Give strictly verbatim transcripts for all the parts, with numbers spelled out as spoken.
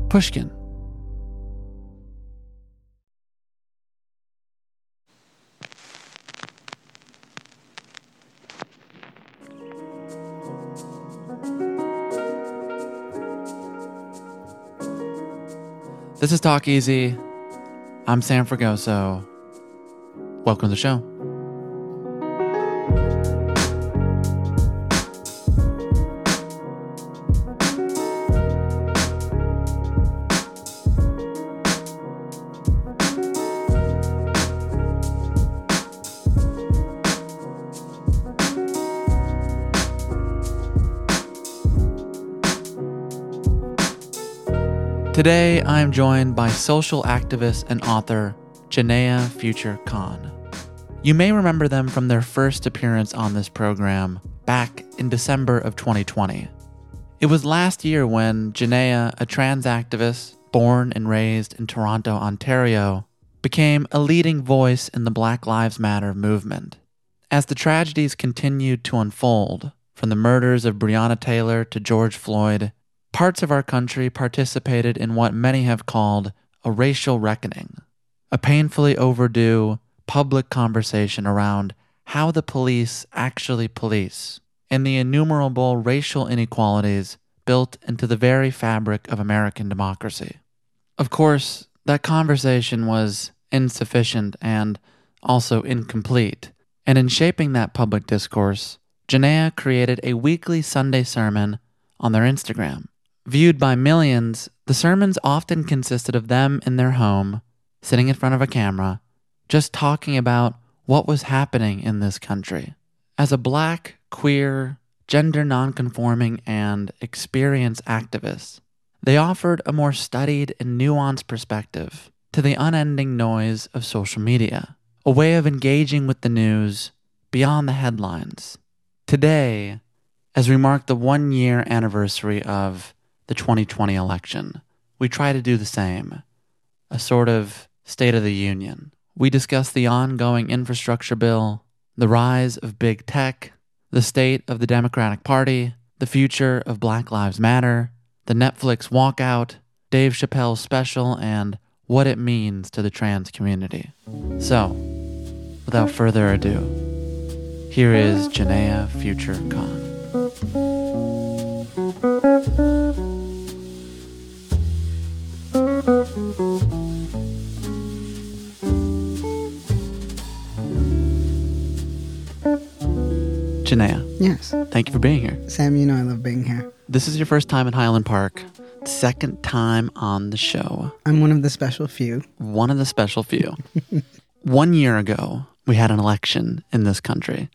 Pushkin. This is Talk Easy. I'm Sam Fragoso. Welcome to the show. Today, I'm joined by social activist and author Janaya Future Khan. You may remember them from their first appearance on this program back in December of twenty twenty. It was last year when Janaya, a trans activist born and raised in Toronto, Ontario, became a leading voice in the Black Lives Matter movement. As the tragedies continued to unfold, from the murders of Breonna Taylor to George Floyd, parts of our country participated in what many have called a racial reckoning, a painfully overdue public conversation around how the police actually police and the innumerable racial inequalities built into the very fabric of American democracy. Of course, that conversation was insufficient and also incomplete, and in shaping that public discourse, Janaya created a weekly Sunday sermon on their Instagram. Viewed by millions, the sermons often consisted of them in their home, sitting in front of a camera, just talking about what was happening in this country. As a Black, queer, gender nonconforming, and experience activist, they offered a more studied and nuanced perspective to the unending noise of social media, a way of engaging with the news beyond the headlines. Today, as we mark the one-year anniversary of the twenty twenty election, we try to do the same, a sort of State of the Union. We discuss the ongoing infrastructure bill, the rise of big tech, the state of the Democratic Party, the future of Black Lives Matter, the Netflix walkout, Dave Chappelle's special, and what it means to the trans community. So, without further ado, here is Janaya Future Khan. Janaya. Yes. Thank you for being here. Sam, you know I love being here. This is your first time in Highland Park, second time on the show. I'm one of the special few. One of the special few. One year ago, we had an election in this country.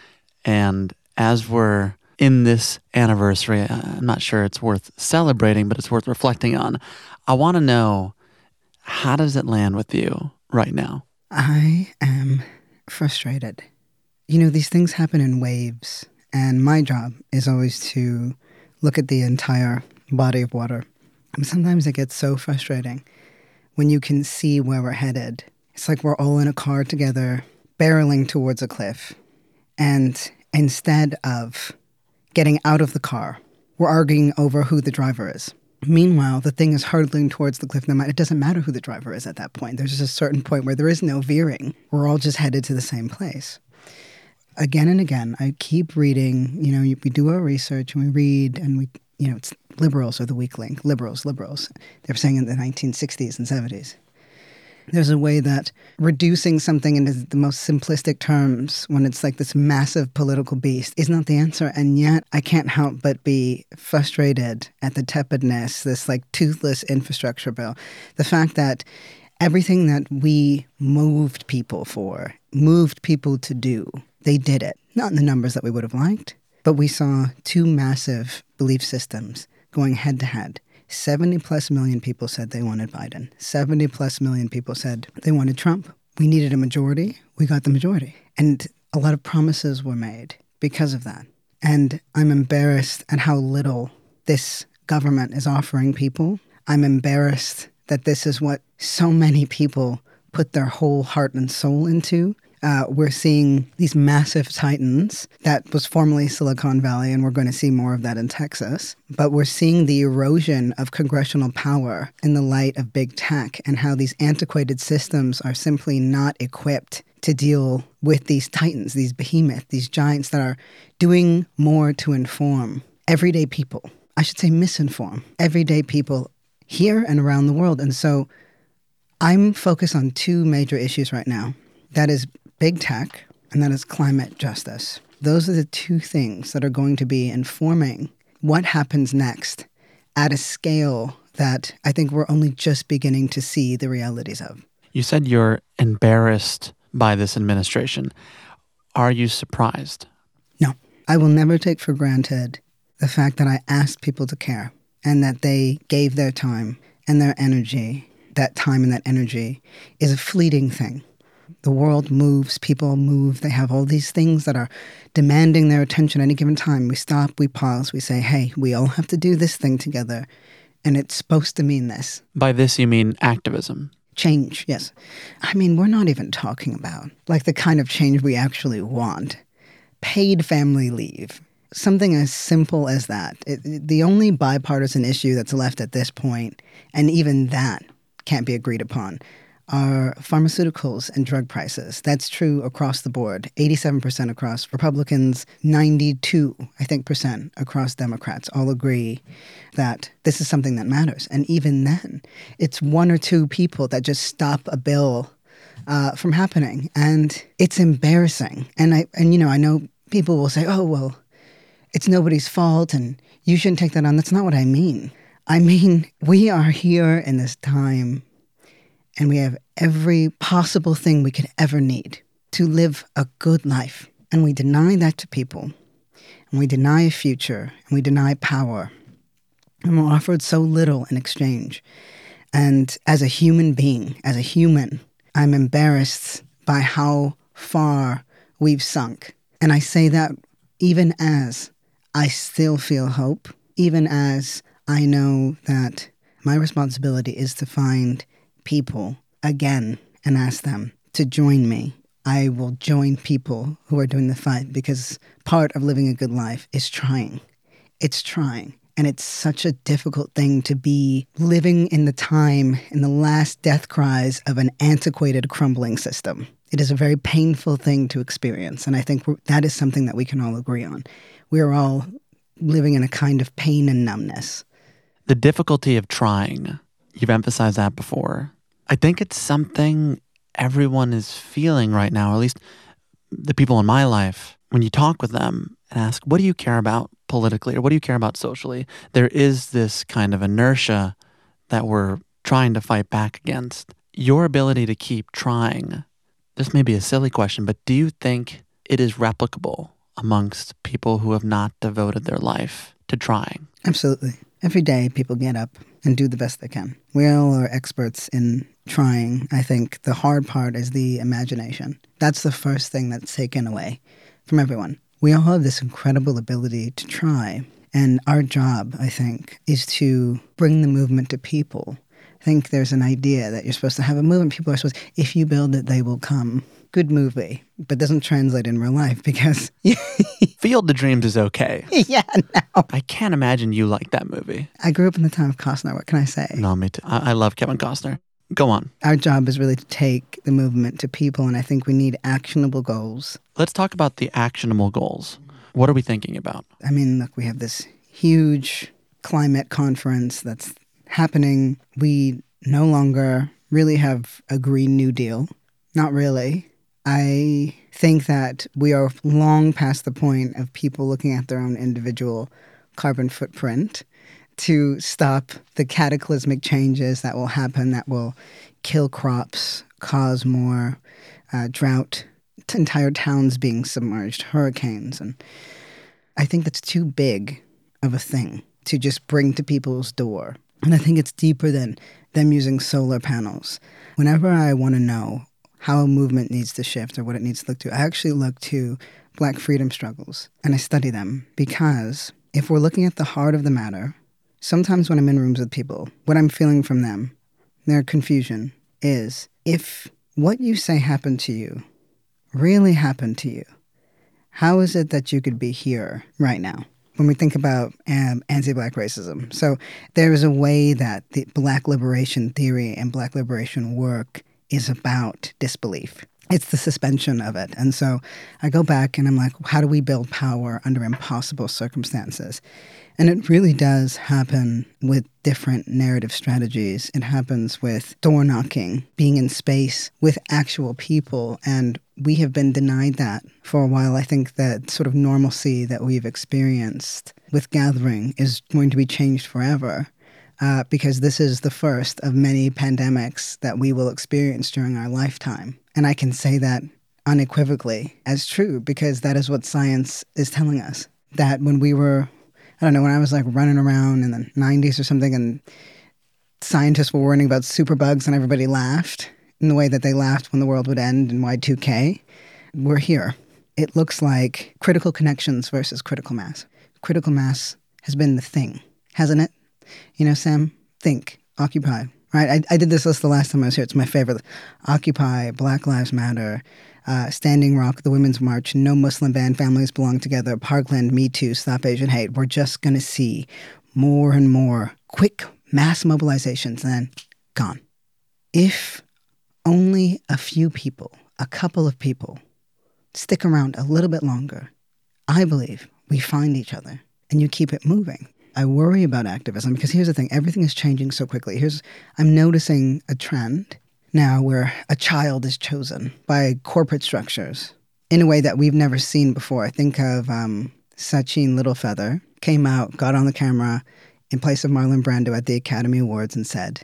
And as we're in this anniversary, I'm not sure it's worth celebrating, but it's worth reflecting on. I want to know, how does it land with you right now? I am frustrated. You know, these things happen in waves, and my job is always to look at the entire body of water. And sometimes it gets so frustrating when you can see where we're headed. It's like we're all in a car together, barreling towards a cliff. And instead of getting out of the car, we're arguing over who the driver is. Meanwhile, the thing is hurtling towards the cliff. No matter, it doesn't matter who the driver is at that point. There's just a certain point where there is no veering. We're all just headed to the same place. Again and again, I keep reading, you know, we do our research and we read and we, you know, it's liberals are the weak link. Liberals, liberals. They were saying in the nineteen sixties and seventies. There's a way that reducing something into the most simplistic terms when it's like this massive political beast is not the answer. And yet I can't help but be frustrated at the tepidness, this like toothless infrastructure bill. The fact that everything that we moved people for, moved people to do, they did it. Not in the numbers that we would have liked, but we saw two massive belief systems going head to head. seventy plus million people said they wanted Biden. seventy plus million people said they wanted Trump. We needed a majority. We got the majority. And a lot of promises were made because of that. And I'm embarrassed at how little this government is offering people. I'm embarrassed that this is what so many people put their whole heart and soul into. Uh, we're seeing these massive titans that was formerly Silicon Valley, and we're going to see more of that in Texas. But we're seeing the erosion of congressional power in the light of big tech and how these antiquated systems are simply not equipped to deal with these titans, these behemoths, these giants that are doing more to inform everyday people. I should say misinform everyday people here and around the world. And so I'm focused on two major issues right now. That is big tech, and that is climate justice. Those are the two things that are going to be informing what happens next at a scale that I think we're only just beginning to see the realities of. You said you're embarrassed by this administration. Are you surprised? No. I will never take for granted the fact that I asked people to care and that they gave their time and their energy. That time and that energy is a fleeting thing. The world moves, people move, they have all these things that are demanding their attention at any given time. We stop, we pause, we say, hey, we all have to do this thing together, and it's supposed to mean this. By this, you mean activism? Change, yes. I mean, we're not even talking about, like, the kind of change we actually want. Paid family leave. Something as simple as that. It, the only bipartisan issue that's left at this point, and even that can't be agreed upon, are pharmaceuticals and drug prices. That's true across the board. eighty-seven percent across Republicans, ninety-two, I think, percent across Democrats all agree that this is something that matters. And even then, it's one or two people that just stop a bill uh, from happening. And it's embarrassing. And, I, and, you know, I know people will say, oh, well, it's nobody's fault and you shouldn't take that on. That's not what I mean. I mean, we are here in this time and we have every possible thing we could ever need to live a good life. And we deny that to people. And we deny a future. And we deny power. And we're offered so little in exchange. And as a human being, as a human, I'm embarrassed by how far we've sunk. And I say that even as I still feel hope, even as I know that my responsibility is to find people again and ask them to join me. I will join people who are doing the fight because part of living a good life is trying. It's trying. And it's such a difficult thing to be living in the time, in the last death cries of an antiquated, crumbling system. It is a very painful thing to experience. And I think we're, that is something that we can all agree on. We're all living in a kind of pain and numbness. The difficulty of trying, you've emphasized that before. I think it's something everyone is feeling right now, or at least the people in my life. When you talk with them and ask, what do you care about politically, or what do you care about socially? There is this kind of inertia that we're trying to fight back against. Your ability to keep trying, this may be a silly question, but do you think it is replicable amongst people who have not devoted their life to trying? Absolutely. Every day people get up and do the best they can. We all are experts in trying. I think the hard part is the imagination. That's the first thing that's taken away from everyone. We all have this incredible ability to try. And our job, I think, is to bring the movement to people. I think there's an idea that you're supposed to have a movement. People are supposed, if you build it, they will come. Good movie, but doesn't translate in real life because... Field of Dreams is okay. Yeah, no. I can't imagine you like that movie. I grew up in the time of Costner. What can I say? No, me too. I, I love Kevin Costner. Go on. Our job is really to take the movement to people, and I think we need actionable goals. Let's talk about the actionable goals. What are we thinking about? I mean, look, we have this huge climate conference that's happening. We no longer really have a Green New Deal. Not really. I think that we are long past the point of people looking at their own individual carbon footprint to stop the cataclysmic changes that will happen that will kill crops, cause more uh, drought, entire towns being submerged, hurricanes. And I think that's too big of a thing to just bring to people's door. And I think it's deeper than them using solar panels. Whenever I want to know how a movement needs to shift or what it needs to look to, I actually look to Black freedom struggles and I study them because if we're looking at the heart of the matter, sometimes when I'm in rooms with people, what I'm feeling from them, their confusion, is if what you say happened to you really happened to you, how is it that you could be here right now? When we think about um, anti-Black racism. So there is a way that the Black liberation theory and Black liberation work is about disbelief. It's the suspension of it. And so I go back and I'm like, how do we build power under impossible circumstances? And it really does happen with different narrative strategies. It happens with door knocking, being in space with actual people. And we have been denied that for a while. I think that sort of normalcy that we've experienced with gathering is going to be changed forever. Uh, because this is the first of many pandemics that we will experience during our lifetime. And I can say that unequivocally as true, because that is what science is telling us. That when we were, I don't know, when I was like running around in the nineties or something and scientists were warning about superbugs and everybody laughed in the way that they laughed when the world would end in Y two K, we're here. It looks like critical connections versus critical mass. Critical mass has been the thing, hasn't it? You know, Sam, think, Occupy, right? I, I did this list the last time I was here. It's my favorite. Occupy, Black Lives Matter, uh, Standing Rock, the Women's March, No Muslim Ban, Families Belong Together, Parkland, Me Too, Stop Asian Hate. We're just going to see more and more quick mass mobilizations and then gone. If only a few people, a couple of people, stick around a little bit longer, I believe we find each other and you keep it moving. I worry about activism because here's the thing, everything is changing so quickly. Here's, I'm noticing a trend now where a child is chosen by corporate structures in a way that we've never seen before. I think of um, Sachin Littlefeather came out, got on the camera in place of Marlon Brando at the Academy Awards and said,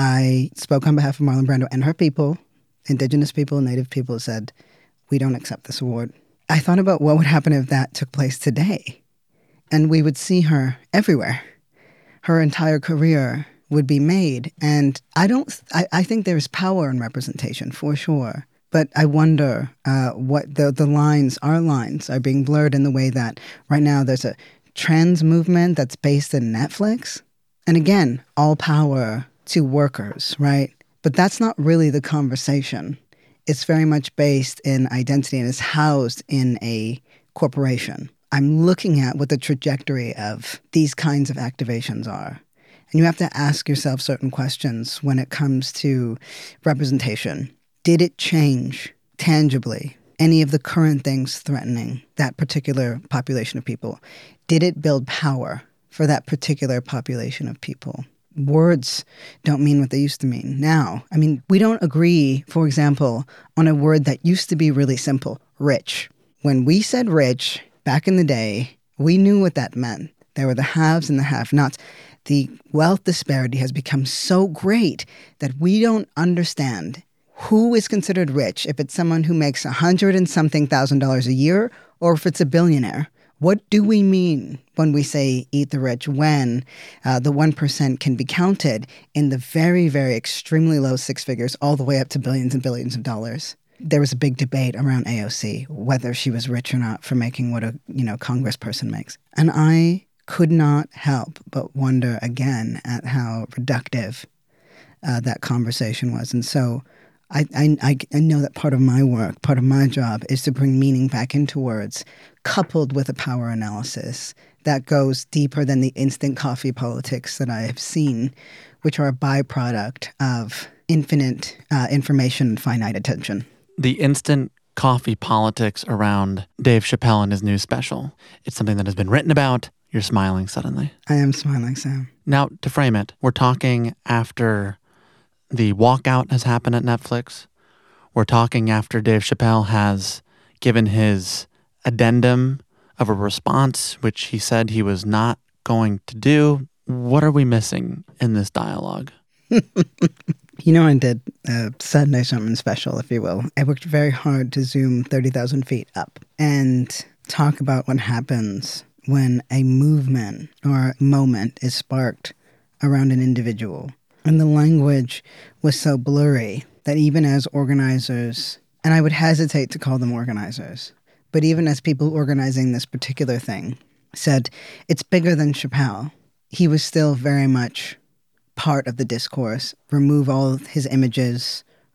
I spoke on behalf of Marlon Brando and her people, Indigenous people, Native people, said, we don't accept this award. I thought about what would happen if that took place today. And we would see her everywhere. Her entire career would be made. And I don't, I, I think there's power in representation for sure. But I wonder uh, what the, the lines, our lines, are being blurred in the way that right now there's a trans movement that's based in Netflix. And again, all power to workers, right? But that's not really the conversation. It's very much based in identity and is housed in a corporation. I'm looking at what the trajectory of these kinds of activations are. And you have to ask yourself certain questions when it comes to representation. Did it change tangibly any of the current things threatening that particular population of people? Did it build power for that particular population of people? Words don't mean what they used to mean now. I mean, we don't agree, for example, on a word that used to be really simple, rich. When we said rich, back in the day, we knew what that meant. There were the haves and the have-nots. The wealth disparity has become so great that we don't understand who is considered rich, if it's someone who makes a hundred and something thousand dollars a year, or if it's a billionaire. What do we mean when we say eat the rich, when uh, the one percent can be counted in the very, very extremely low six figures all the way up to billions and billions of dollars? There was a big debate around A O C, whether she was rich or not for making what a you know congressperson makes. And I could not help but wonder again at how reductive uh, that conversation was. And so I, I, I know that part of my work, part of my job is to bring meaning back into words, coupled with a power analysis that goes deeper than the instant coffee politics that I have seen, which are a byproduct of infinite uh, information and finite attention. The instant coffee politics around Dave Chappelle and his new special. It's something that has been written about. You're smiling suddenly. I am smiling, Sam. Now, to frame it, we're talking after the walkout has happened at Netflix. We're talking after Dave Chappelle has given his addendum of a response, which he said he was not going to do. What are we missing in this dialogue? You know, I did a Saturday Sermon special, if you will. I worked very hard to zoom thirty thousand feet up and talk about what happens when a movement or moment is sparked around an individual. And the language was so blurry that even as organizers, and I would hesitate to call them organizers, but even as people organizing this particular thing said, it's bigger than Chappelle, he was still very much part of the discourse. Remove all his images,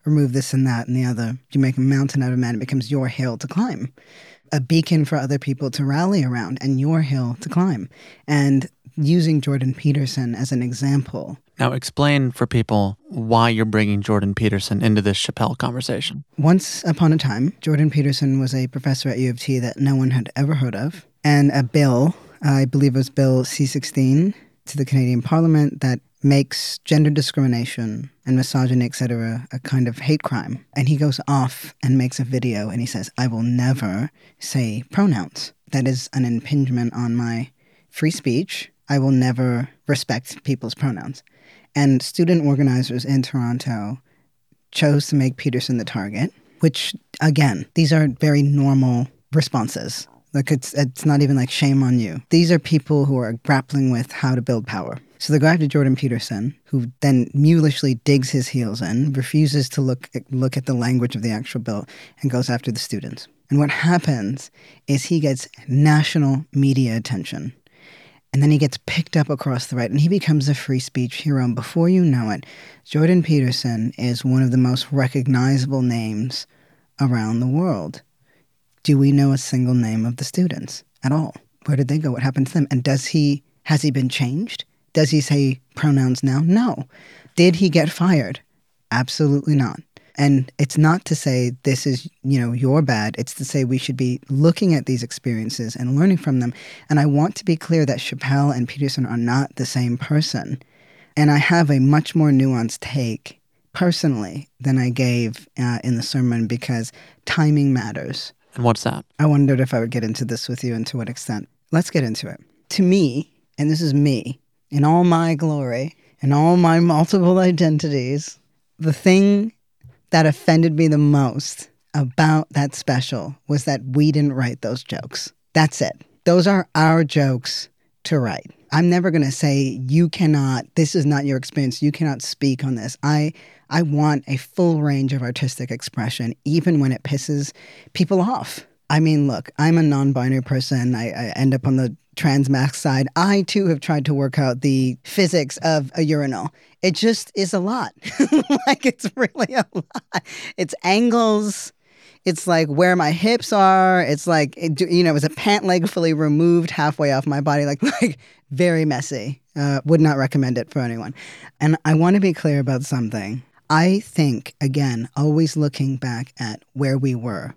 remove this and that and the other. You make a mountain out of man, it becomes your hill to climb. A beacon for other people to rally around and your hill to climb. And using Jordan Peterson as an example. Now explain for people why you're bringing Jordan Peterson into this Chappelle conversation. Once upon a time, Jordan Peterson was a professor at U of T that no one had ever heard of. And a bill, I believe it was Bill C sixteen, to the Canadian Parliament that makes gender discrimination and misogyny, et cetera, a kind of hate crime. And he goes off and makes a video and he says, I will never say pronouns. That is an impingement on my free speech. I will never respect people's pronouns. And student organizers in Toronto chose to make Peterson the target, which, again, these are very normal responses. Like, it's it's not even like shame on you. These are people who are grappling with how to build power. So they go after Jordan Peterson, who then mulishly digs his heels in, refuses to look at, look at the language of the actual bill, and goes after the students. And what happens is he gets national media attention. And then he gets picked up across the right, and he becomes a free speech hero. And before you know it, Jordan Peterson is one of the most recognizable names around the world. Do we know a single name of the students at all? Where did they go? What happened to them? And does he, has he been changed? Does he say pronouns now? No. Did he get fired? Absolutely not. And it's not to say this is, you know, your bad. It's to say we should be looking at these experiences and learning from them. And I want to be clear that Chappelle and Peterson are not the same person. And I have a much more nuanced take personally than I gave uh, in the sermon because timing matters. And what's that? I wondered if I would get into this with you and to what extent. Let's get into it. To me, and this is me, in all my glory, in all my multiple identities, the thing that offended me the most about that special was that we didn't write those jokes. That's it. Those are our jokes to write. I'm never going to say, you cannot, this is not your experience, you cannot speak on this. I I want a full range of artistic expression, even when it pisses people off. I mean, look, I'm a non-binary person. I, I end up on the trans masc side. I, too, have tried to work out the physics of a urinal. It just is a lot. Like, it's really a lot. It's angles. It's like where my hips are. It's like, it, you know, is a pant leg fully removed halfway off my body? Like, like very messy. Uh, would not recommend it for anyone. And I want to be clear about something. I think, again, always looking back at where we were,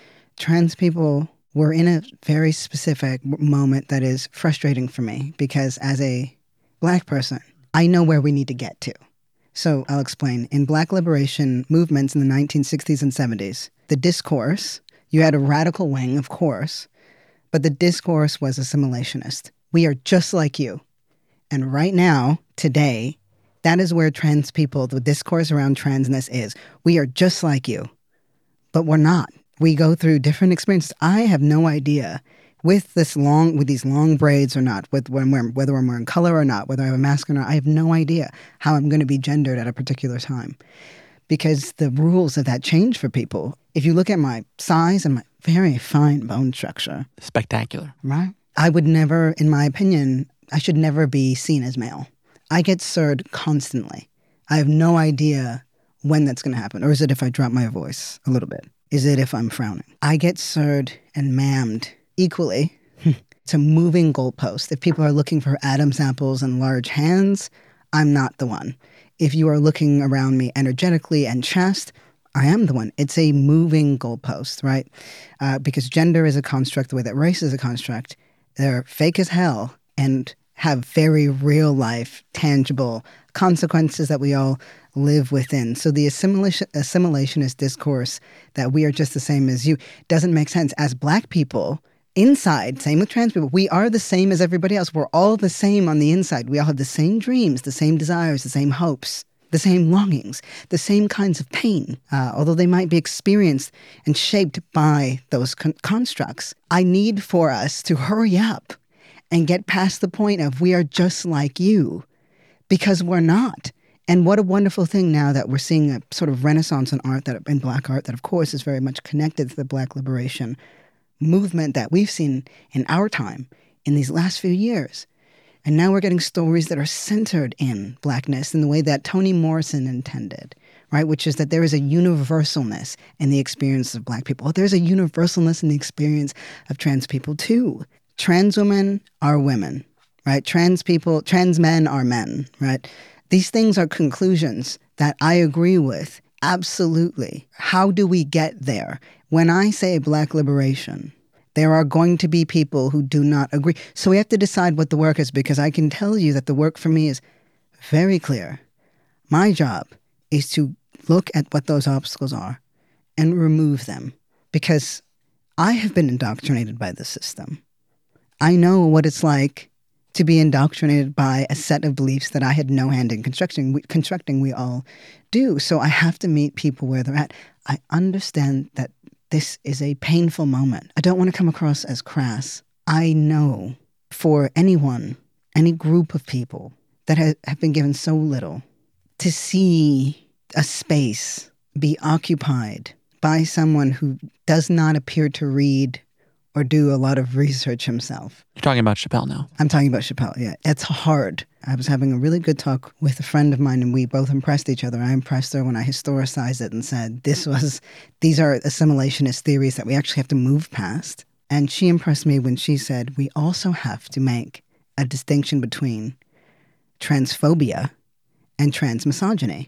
trans people were in a very specific moment that is frustrating for me because as a Black person, I know where we need to get to. So I'll explain. In Black liberation movements in the nineteen sixties and seventies, the discourse, you had a radical wing, of course, but the discourse was assimilationist. We are just like you. And right now, today, that is where trans people, the discourse around transness is. We are just like you, but we're not. We go through different experiences. I have no idea with this long, with these long braids or not, with when we're, whether I'm wearing color or not, whether I have a mask or not. I have no idea how I'm going to be gendered at a particular time because the rules of that change for people. If you look at my size and my very fine bone structure. Spectacular. Right? I would never, in my opinion, I should never be seen as male. I get sirred constantly. I have no idea when that's going to happen. Or is it if I drop my voice a little bit? Is it if I'm frowning? I get sirred and mammed equally. It's a moving goalpost. If people are looking for Adam's apples and large hands, I'm not the one. If you are looking around me energetically and chest, I am the one. It's a moving goalpost, right? Uh, because gender is a construct the way that race is a construct. They're fake as hell and have very real life, tangible consequences that we all live within. So the assimilation, assimilationist discourse that we are just the same as you doesn't make sense. As Black people, inside, same with trans people, we are the same as everybody else. We're all the same on the inside. We all have the same dreams, the same desires, the same hopes, the same longings, the same kinds of pain, uh, although they might be experienced and shaped by those con- constructs. I need for us to hurry up and get past the point of we are just like you, because we're not. And what a wonderful thing now that we're seeing a sort of renaissance in art, that in Black art, that of course is very much connected to the Black liberation movement that we've seen in our time in these last few years. And now we're getting stories that are centered in Blackness in the way that Toni Morrison intended, right? Which is that there is a universalness in the experience of Black people. Well, there's a universalness in the experience of trans people too. Trans women are women, right? Trans people, trans men are men, right? These things are conclusions that I agree with. Absolutely. How do we get there? When I say Black liberation, there are going to be people who do not agree. So we have to decide what the work is, because I can tell you that the work for me is very clear. My job is to look at what those obstacles are and remove them, because I have been indoctrinated by the system. I know what it's like to be indoctrinated by a set of beliefs that I had no hand in constructing. We, constructing, we all do. So I have to meet people where they're at. I understand that this is a painful moment. I don't want to come across as crass. I know for anyone, any group of people that ha- have been given so little, to see a space be occupied by someone who does not appear to read or do a lot of research himself. You're talking about Chappelle now. I'm talking about Chappelle, yeah. It's hard. I was having a really good talk with a friend of mine, and we both impressed each other. I impressed her when I historicized it and said, this was, these are assimilationist theories that we actually have to move past. And she impressed me when she said, we also have to make a distinction between transphobia and transmisogyny.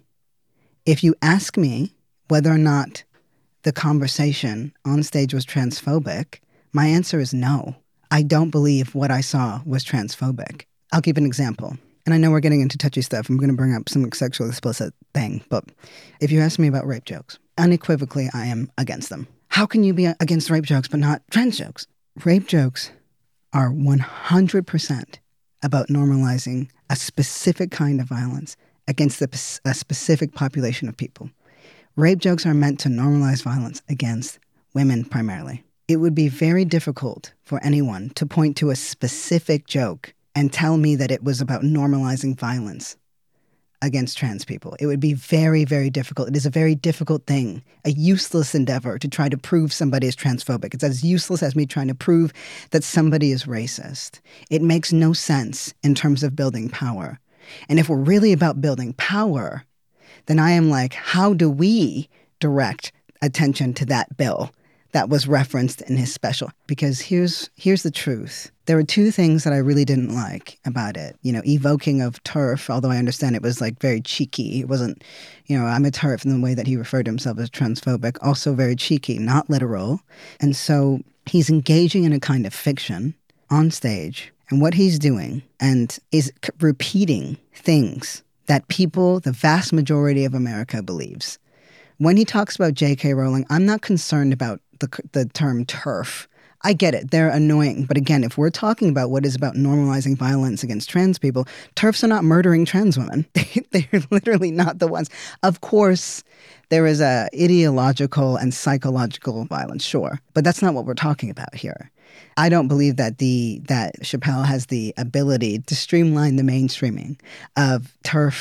If you ask me whether or not the conversation on stage was transphobic, my answer is no. I don't believe what I saw was transphobic. I'll give an example. And I know we're getting into touchy stuff. I'm going to bring up some sexually explicit thing. But if you ask me about rape jokes, unequivocally, I am against them. How can you be against rape jokes but not trans jokes? Rape jokes are one hundred percent about normalizing a specific kind of violence against the, a specific population of people. Rape jokes are meant to normalize violence against women primarily. It would be very difficult for anyone to point to a specific joke and tell me that it was about normalizing violence against trans people. It would be very, very difficult. It is a very difficult thing, a useless endeavor to try to prove somebody is transphobic. It's as useless as me trying to prove that somebody is racist. It makes no sense in terms of building power. And if we're really about building power, then I am like, how do we direct attention to that bill that was referenced in his special? Because here's here's the truth. There were two things that I really didn't like about it. You know, evoking of TERF, although I understand it was like very cheeky. It wasn't, you know, I'm a TERF in the way that he referred to himself as transphobic. Also very cheeky, not literal. And so he's engaging in a kind of fiction on stage. And what he's doing and is c- repeating things that people, the vast majority of America believes. When he talks about J K Rowling, I'm not concerned about the the term TERF. I get it. They're annoying. But again, if we're talking about what is about normalizing violence against trans people, TERFs are not murdering trans women. They're literally not the ones. Of course, there is a ideological and psychological violence, sure. But that's not what we're talking about here. I don't believe that the that Chappelle has the ability to streamline the mainstreaming of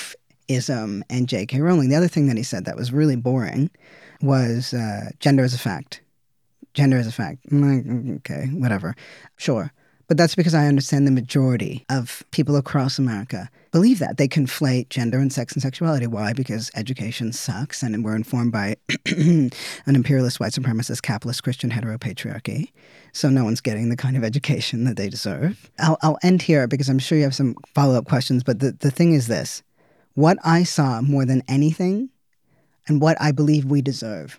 TERFism and J K Rowling. The other thing that he said that was really boring was uh, gender is a fact. Gender is a fact. I'm like, okay, whatever. Sure. But that's because I understand the majority of people across America believe that. They conflate gender and sex and sexuality. Why? Because education sucks and we're informed by an imperialist, white supremacist, capitalist, Christian heteropatriarchy. So no one's getting the kind of education that they deserve. I'll, I'll end here because I'm sure you have some follow-up questions. But the, the thing is this. What I saw more than anything and what I believe we deserve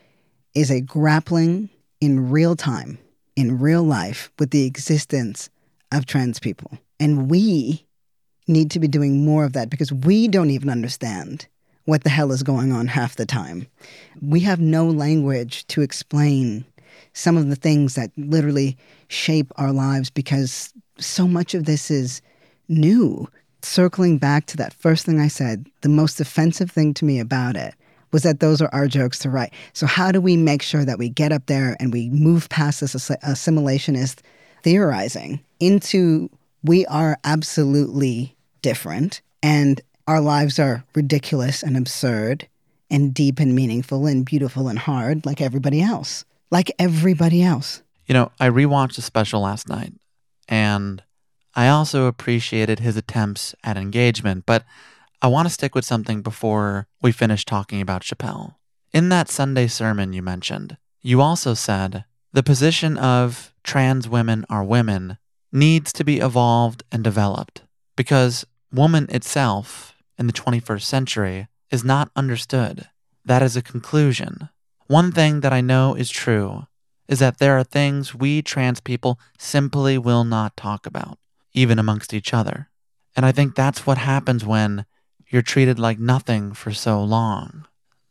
is a grappling in real time, in real life, with the existence of trans people. And we need to be doing more of that because we don't even understand what the hell is going on half the time. We have no language to explain some of the things that literally shape our lives because so much of this is new. Circling back to that first thing I said, the most offensive thing to me about it was that those are our jokes to write. So how do we make sure that we get up there and we move past this assimilationist theorizing into we are absolutely different and our lives are ridiculous and absurd and deep and meaningful and beautiful and hard like everybody else. Like everybody else. You know, I rewatched the special last night and I also appreciated his attempts at engagement, but I want to stick with something before we finish talking about Chappelle. In that Sunday sermon you mentioned, you also said, the position of trans women are women needs to be evolved and developed because woman itself in the twenty-first century is not understood. That is a conclusion. One thing that I know is true is that there are things we trans people simply will not talk about, even amongst each other. And I think that's what happens when you're treated like nothing for so long.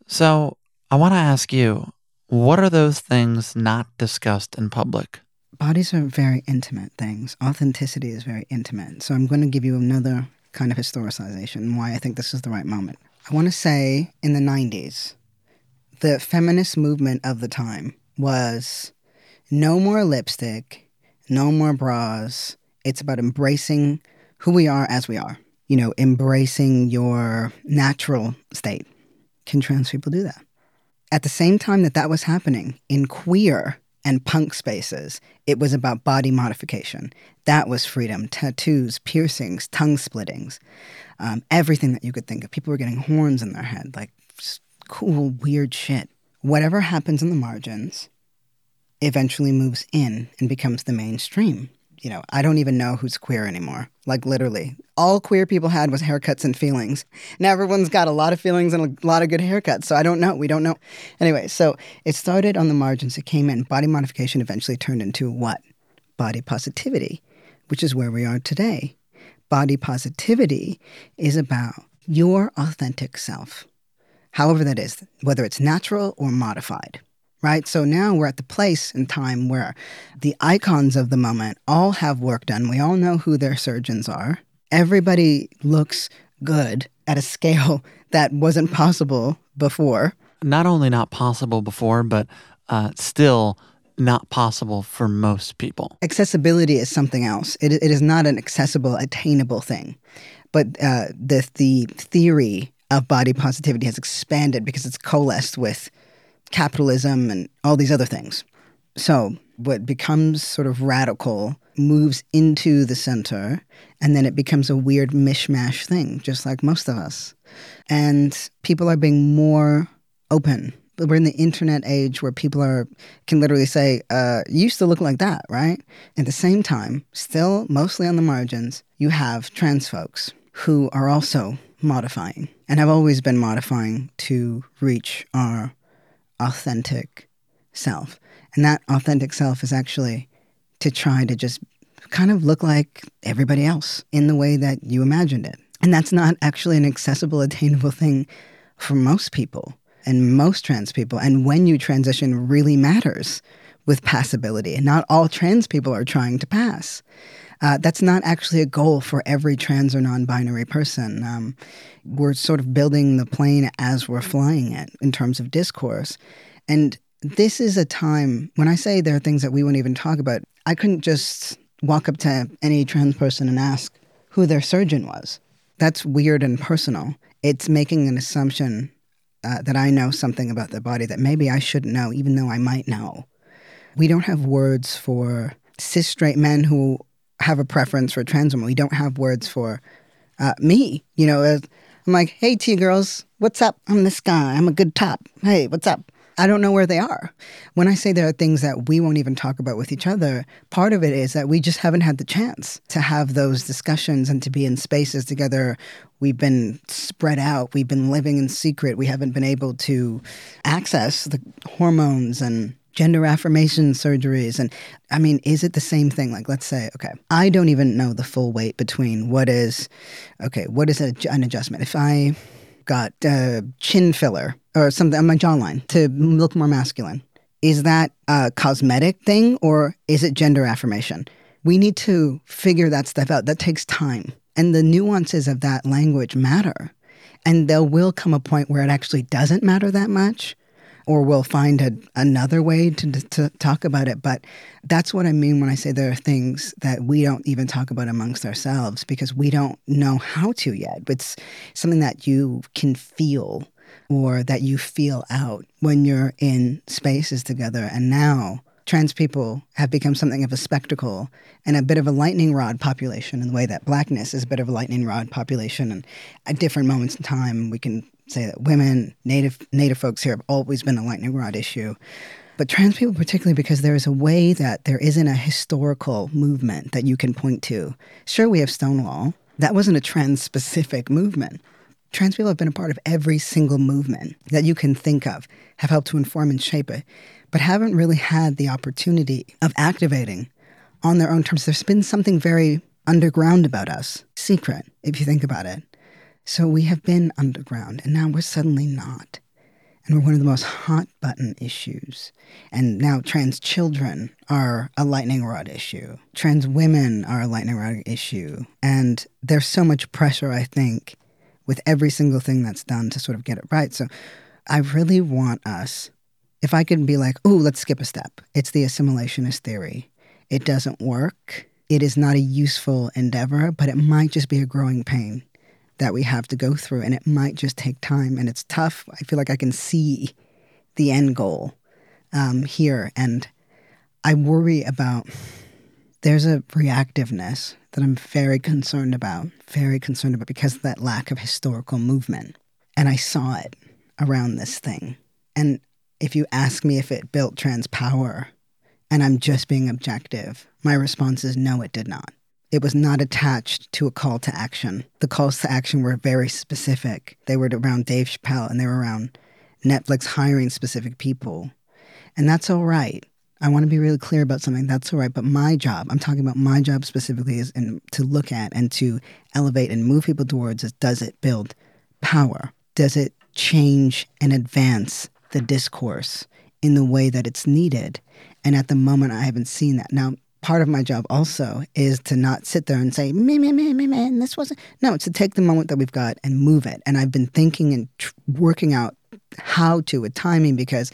So I want to ask you, what are those things not discussed in public? Bodies are very intimate things. Authenticity is very intimate. So I'm going to give you another kind of historicization and why I think this is the right moment. I want to say in the nineties, the feminist movement of the time was no more lipstick, no more bras. It's about embracing who we are as we are. You know, embracing your natural state. Can trans people do that? At the same time that that was happening in queer and punk spaces, it was about body modification. That was freedom. Tattoos, piercings, tongue splittings, um, everything that you could think of. People were getting horns in their head, like cool, weird shit. Whatever happens in the margins eventually moves in and becomes the mainstream. You know, I don't even know who's queer anymore. Like, literally. All queer people had was haircuts and feelings. Now everyone's got a lot of feelings and a lot of good haircuts, so I don't know. We don't know. Anyway, so it started on the margins. It came in. Body modification eventually turned into what? Body positivity, which is where we are today. Body positivity is about your authentic self, however that is, whether it's natural or modified. Right? So now we're at the place in time where the icons of the moment all have work done. We all know who their surgeons are. Everybody looks good at a scale that wasn't possible before. Not only not possible before, but uh, still not possible for most people. Accessibility is something else. It, it is not an accessible, attainable thing. But uh, the the theory of body positivity has expanded because it's coalesced with capitalism and all these other things. So what becomes sort of radical moves into the center, and then it becomes a weird mishmash thing, just like most of us. And people are being more open. We're in the internet age where people are can literally say, uh, you used to look like that, right? At the same time, still mostly on the margins, you have trans folks who are also modifying and have always been modifying to reach our authentic self. And that authentic self is actually to try to just kind of look like everybody else in the way that you imagined it. And that's not actually an accessible, attainable thing for most people and most trans people. And when you transition really matters with passability. And not all trans people are trying to pass. Uh, that's not actually a goal for every trans or non-binary person. Um, we're sort of building the plane as we're flying it in terms of discourse. And this is a time, when I say there are things that we won't even talk about, I couldn't just walk up to any trans person and ask who their surgeon was. That's weird and personal. It's making an assumption uh, that I know something about their body that maybe I shouldn't know, even though I might know. We don't have words for cis straight men who have a preference for trans women. We don't have words for uh, me. You know, I'm like, hey, T-girls, what's up? I'm this guy. I'm a good top. Hey, what's up? I don't know where they are. When I say there are things that we won't even talk about with each other, part of it is that we just haven't had the chance to have those discussions and to be in spaces together. We've been spread out. We've been living in secret. We haven't been able to access the hormones and gender affirmation surgeries. And I mean, is it the same thing? Like, let's say, okay, I don't even know the full weight between what is, okay, what is a, an adjustment? If I got uh, chin filler or something on my jawline to look more masculine, is that a cosmetic thing or is it gender affirmation? We need to figure that stuff out. That takes time. And the nuances of that language matter. And there will come a point where it actually doesn't matter that much, or we'll find a, another way to, to talk about it. But that's what I mean when I say there are things that we don't even talk about amongst ourselves because we don't know how to yet. It's something that you can feel or that you feel out when you're in spaces together. And now trans people have become something of a spectacle and a bit of a lightning rod population in the way that blackness is a bit of a lightning rod population. And at different moments in time, we can say that women, native native folks here have always been a lightning rod issue. But trans people particularly, because there is a way that there isn't a historical movement that you can point to. Sure, we have Stonewall. That wasn't a trans-specific movement. Trans people have been a part of every single movement that you can think of, have helped to inform and shape it, but haven't really had the opportunity of activating on their own terms. There's been something very underground about us, secret, if you think about it. So we have been underground, and now we're suddenly not. And we're one of the most hot button issues. And now trans children are a lightning rod issue. Trans women are a lightning rod issue. And there's so much pressure, I think, with every single thing that's done to sort of get it right. So I really want us, if I could be like, ooh, let's skip a step. It's the assimilationist theory. It doesn't work. It is not a useful endeavor, but it might just be a growing pain that we have to go through, and it might just take time, and it's tough. I feel like I can see the end goal um, here, and I worry about, there's a reactiveness that I'm very concerned about, very concerned about because of that lack of historical movement, and I saw it around this thing. And if you ask me if it built trans power, and I'm just being objective, my response is no, it did not. It was not attached to a call to action. The calls to action were very specific. They were around Dave Chappelle, and they were around Netflix hiring specific people. And that's all right. I want to be really clear about something. That's all right. But my job, I'm talking about my job specifically, is in, to look at and to elevate and move people towards is, does it build power? Does it change and advance the discourse in the way that it's needed? And at the moment, I haven't seen that. Now, part of my job also is to not sit there and say, me, me, me, me, me, and this wasn't. No, it's to take the moment that we've got and move it. And I've been thinking and tr- working out how to with timing, because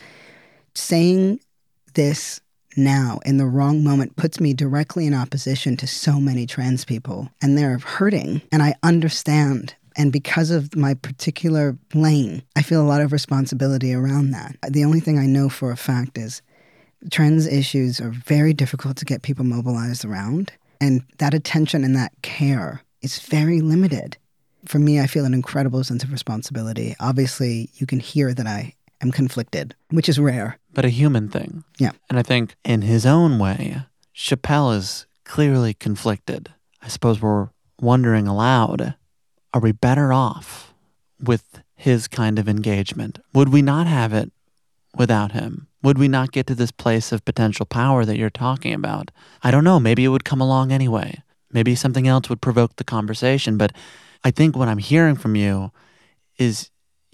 saying this now in the wrong moment puts me directly in opposition to so many trans people. And they're hurting. And I understand. And because of my particular lane, I feel a lot of responsibility around that. The only thing I know for a fact is trans issues are very difficult to get people mobilized around, and that attention and that care is very limited. For me, I feel an incredible sense of responsibility. Obviously, you can hear that I am conflicted, which is rare. But a human thing. Yeah. And I think in his own way, Chappelle is clearly conflicted. I suppose we're wondering aloud, are we better off with his kind of engagement? Would we not have it without him? Would we not get to this place of potential power that you're talking about? I don't know. Maybe it would come along anyway. Maybe something else would provoke the conversation. But I think what I'm hearing from you is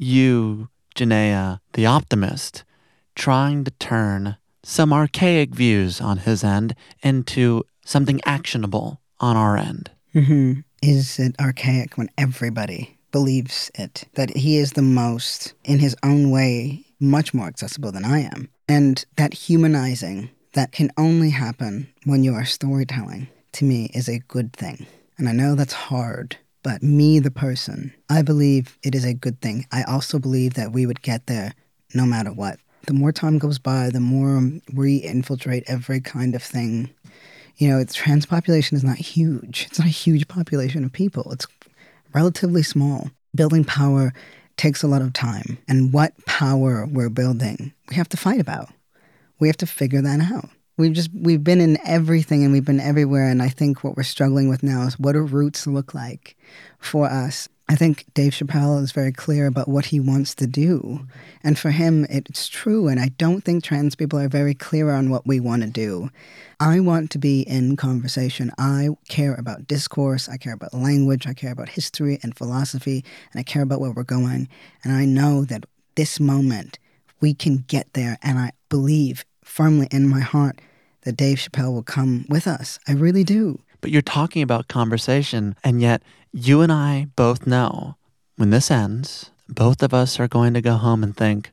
you, Janaea, the optimist, trying to turn some archaic views on his end into something actionable on our end. Mm-hmm. Is it archaic when everybody believes it? That he is the most, in his own way, much more accessible than I am. And that humanizing that can only happen when you are storytelling, to me, is a good thing. And I know that's hard, but me, the person, I believe it is a good thing. I also believe that we would get there no matter what. The more time goes by, the more we infiltrate every kind of thing. You know, the trans population is not huge. It's not a huge population of people. It's relatively small. Building power takes a lot of time. And what power we're building, we have to fight about. We have to figure that out. We've just, we've been in everything and we've been everywhere. And I think what we're struggling with now is what do roots look like for us? I think Dave Chappelle is very clear about what he wants to do. And for him, it's true. And I don't think trans people are very clear on what we want to do. I want to be in conversation. I care about discourse. I care about language. I care about history and philosophy. And I care about where we're going. And I know that this moment, we can get there. And I believe firmly in my heart that Dave Chappelle will come with us. I really do. But you're talking about conversation, and yet you and I both know when this ends, both of us are going to go home and think,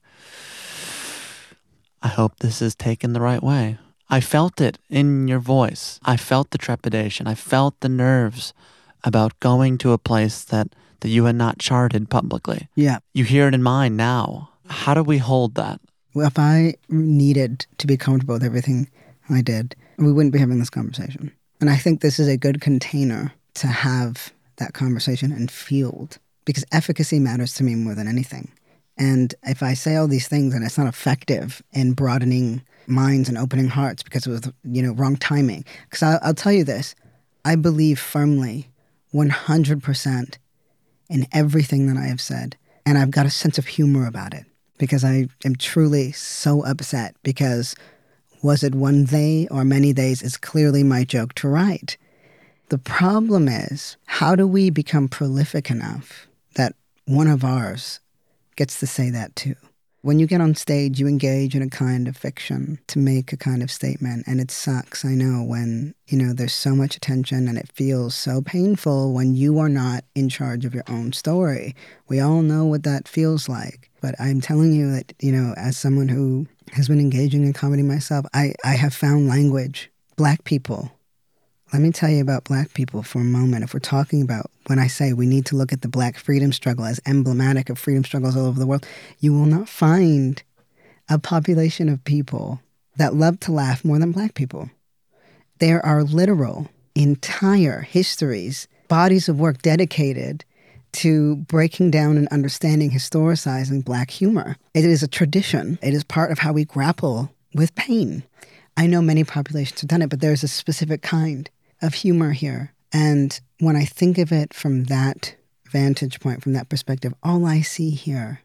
I hope this is taken the right way. I felt it in your voice. I felt the trepidation. I felt the nerves about going to a place that, that you had not charted publicly. Yeah. You hear it in mine now. How do we hold that? If I needed to be comfortable with everything I did, we wouldn't be having this conversation. And I think this is a good container to have that conversation and field, because efficacy matters to me more than anything. And if I say all these things and it's not effective in broadening minds and opening hearts because it was, you know, wrong timing. Because I'll, I'll tell you this, I believe firmly one hundred percent in everything that I have said. And I've got a sense of humor about it because I am truly so upset because was it one day or many days is clearly my joke to write. The problem is, how do we become prolific enough that one of ours gets to say that too? When you get on stage, you engage in a kind of fiction to make a kind of statement, and it sucks, I know, when, you know, there's so much attention and it feels so painful when you are not in charge of your own story. We all know what that feels like. But I'm telling you that, you know, as someone who has been engaging in comedy myself, I, I have found language. Black people. Let me tell you about Black people for a moment. If we're talking about, when I say we need to look at the Black freedom struggle as emblematic of freedom struggles all over the world, you will not find a population of people that love to laugh more than Black people. There are literal, entire histories, bodies of work dedicated to breaking down and understanding, historicizing Black humor. It is a tradition. It is part of how we grapple with pain. I know many populations have done it, but there's a specific kind of humor here. And when I think of it from that vantage point, from that perspective, all I see here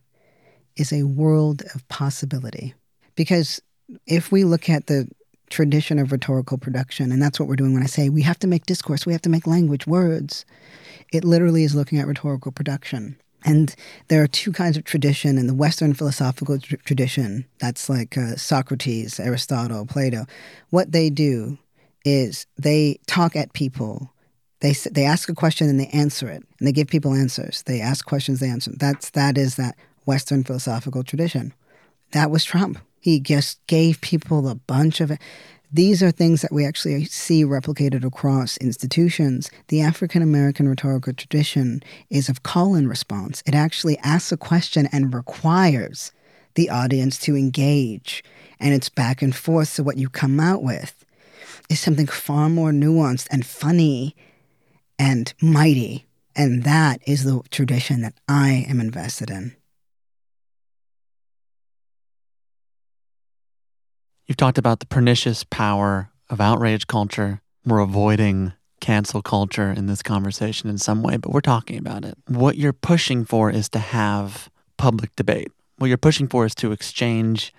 is a world of possibility. Because if we look at the tradition of rhetorical production, and that's what we're doing when I say we have to make discourse, we have to make language, words, it literally is looking at rhetorical production. And there are two kinds of tradition in the Western philosophical tr- tradition. That's like uh, Socrates, Aristotle, Plato. What they do is they talk at people. They they ask a question and they answer it, and they give people answers. They ask questions, they answer. That's that is that Western philosophical tradition. That was Trump. He just gave people a bunch of it. These are things that we actually see replicated across institutions. The African-American rhetorical tradition is of call and response. It actually asks a question and requires the audience to engage. And it's back and forth. So what you come out with is something far more nuanced and funny and mighty. And that is the tradition that I am invested in. You've talked about the pernicious power of outrage culture. We're avoiding cancel culture in this conversation in some way, but we're talking about it. What you're pushing for is to have public debate. What you're pushing for is to exchange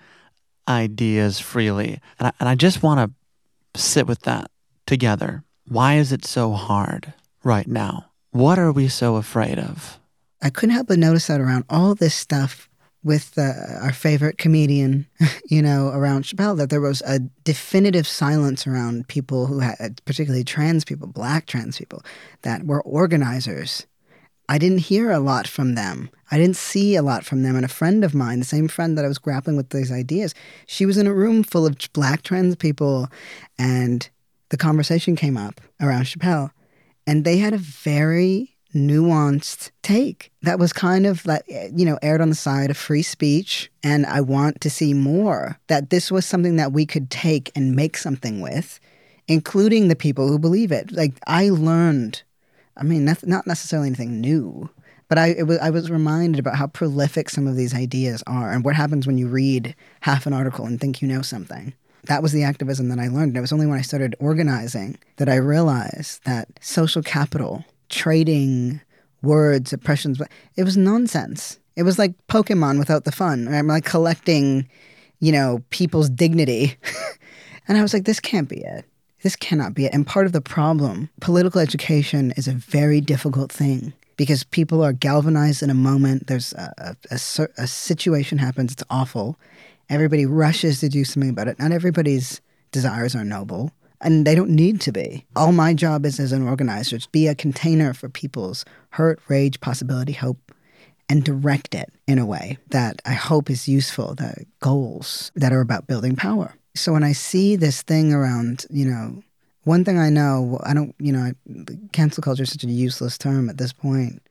ideas freely. And I, and I just want to sit with that together. Why is it so hard right now? What are we so afraid of? I couldn't help but notice that around all this stuff with uh, our favorite comedian, you know, around Chappelle, that there was a definitive silence around people who had, particularly trans people, Black trans people, that were organizers. I didn't hear a lot from them. I didn't see a lot from them. And a friend of mine, the same friend that I was grappling with these ideas, she was in a room full of Black trans people, and the conversation came up around Chappelle, and they had a very nuanced take that was kind of like, you know, aired on the side of free speech. And I want to see more, that this was something that we could take and make something with, including the people who believe it. Like, I learned, I mean, not, not necessarily anything new, but I it was, I was reminded about how prolific some of these ideas are and what happens when you read half an article and think you know something. That was the activism that I learned. And it was only when I started organizing that I realized that social capital, trading words, oppressions, it was nonsense. It was like Pokemon without the fun. I'm like collecting, you know, people's dignity. And I was like, this can't be it. This cannot be it. And part of the problem, political education is a very difficult thing because people are galvanized in a moment. There's a, a, a, a situation happens. It's awful. Everybody rushes to do something about it. Not everybody's desires are noble. And they don't need to be. All my job is as an organizer is be a container for people's hurt, rage, possibility, hope, and direct it in a way that I hope is useful, the goals that are about building power. So when I see this thing around, you know, one thing I know, I don't, you know, cancel culture is such a useless term at this point.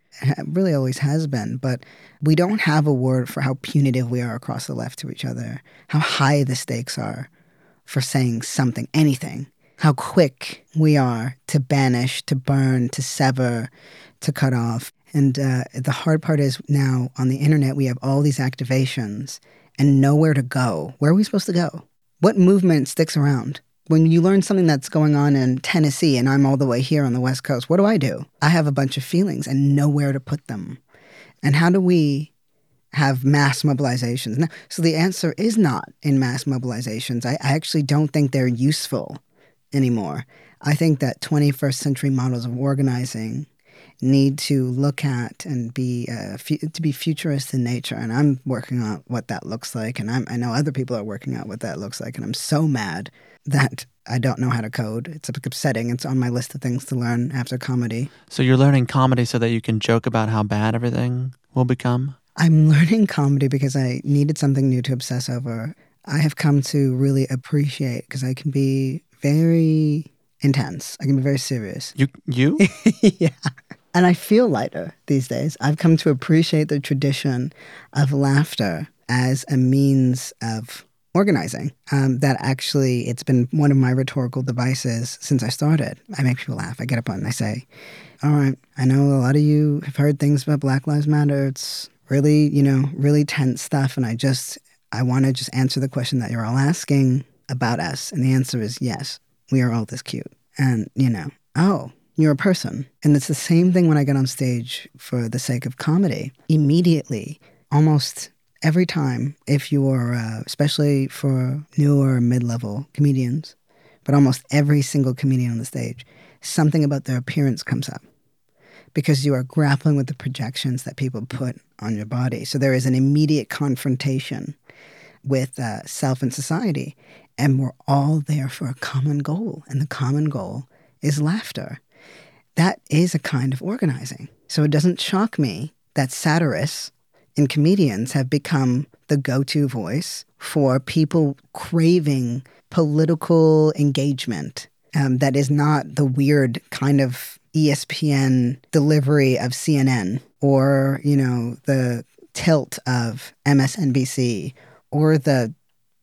It really always has been. But we don't have a word for how punitive we are across the left to each other, how high the stakes are for saying something, anything, how quick we are to banish, to burn, to sever, to cut off. And uh, the hard part is now on the internet, we have all these activations and nowhere to go. Where are we supposed to go? What movement sticks around? When you learn something that's going on in Tennessee and I'm all the way here on the West Coast, what do I do? I have a bunch of feelings and nowhere to put them. And how do we have mass mobilizations? Now, so the answer is not in mass mobilizations. I, I actually don't think they're useful anymore. I think that twenty-first century models of organizing need to look at and be uh, fu- to be futurist in nature. And I'm working on what that looks like. And I'm, I know other people are working out what that looks like. And I'm so mad that I don't know how to code. It's upsetting. It's on my list of things to learn after comedy. So you're learning comedy so that you can joke about how bad everything will become? I'm learning comedy because I needed something new to obsess over. I have come to really appreciate, because I can be very intense. I can be very serious. You? You? Yeah. And I feel lighter these days. I've come to appreciate the tradition of laughter as a means of organizing. Um, that actually, it's been one of my rhetorical devices since I started. I make people laugh. I get up on and I say, all right, I know a lot of you have heard things about Black Lives Matter. It's really, you know, really tense stuff. And I just, I want to just answer the question that you're all asking about us. And the answer is yes, we are all this cute. And, you know, oh, you're a person. And it's the same thing when I get on stage for the sake of comedy. Immediately, almost every time, if you're, uh, especially for newer mid-level comedians, but almost every single comedian on the stage, something about their appearance comes up because you are grappling with the projections that people put on your body. So there is an immediate confrontation with uh, self and society. And we're all there for a common goal. And the common goal is laughter. That is a kind of organizing. So it doesn't shock me that satirists and comedians have become the go-to voice for people craving political engagement um, that is not the weird kind of E S P N delivery of C N N or, you know, the tilt of M S N B C or the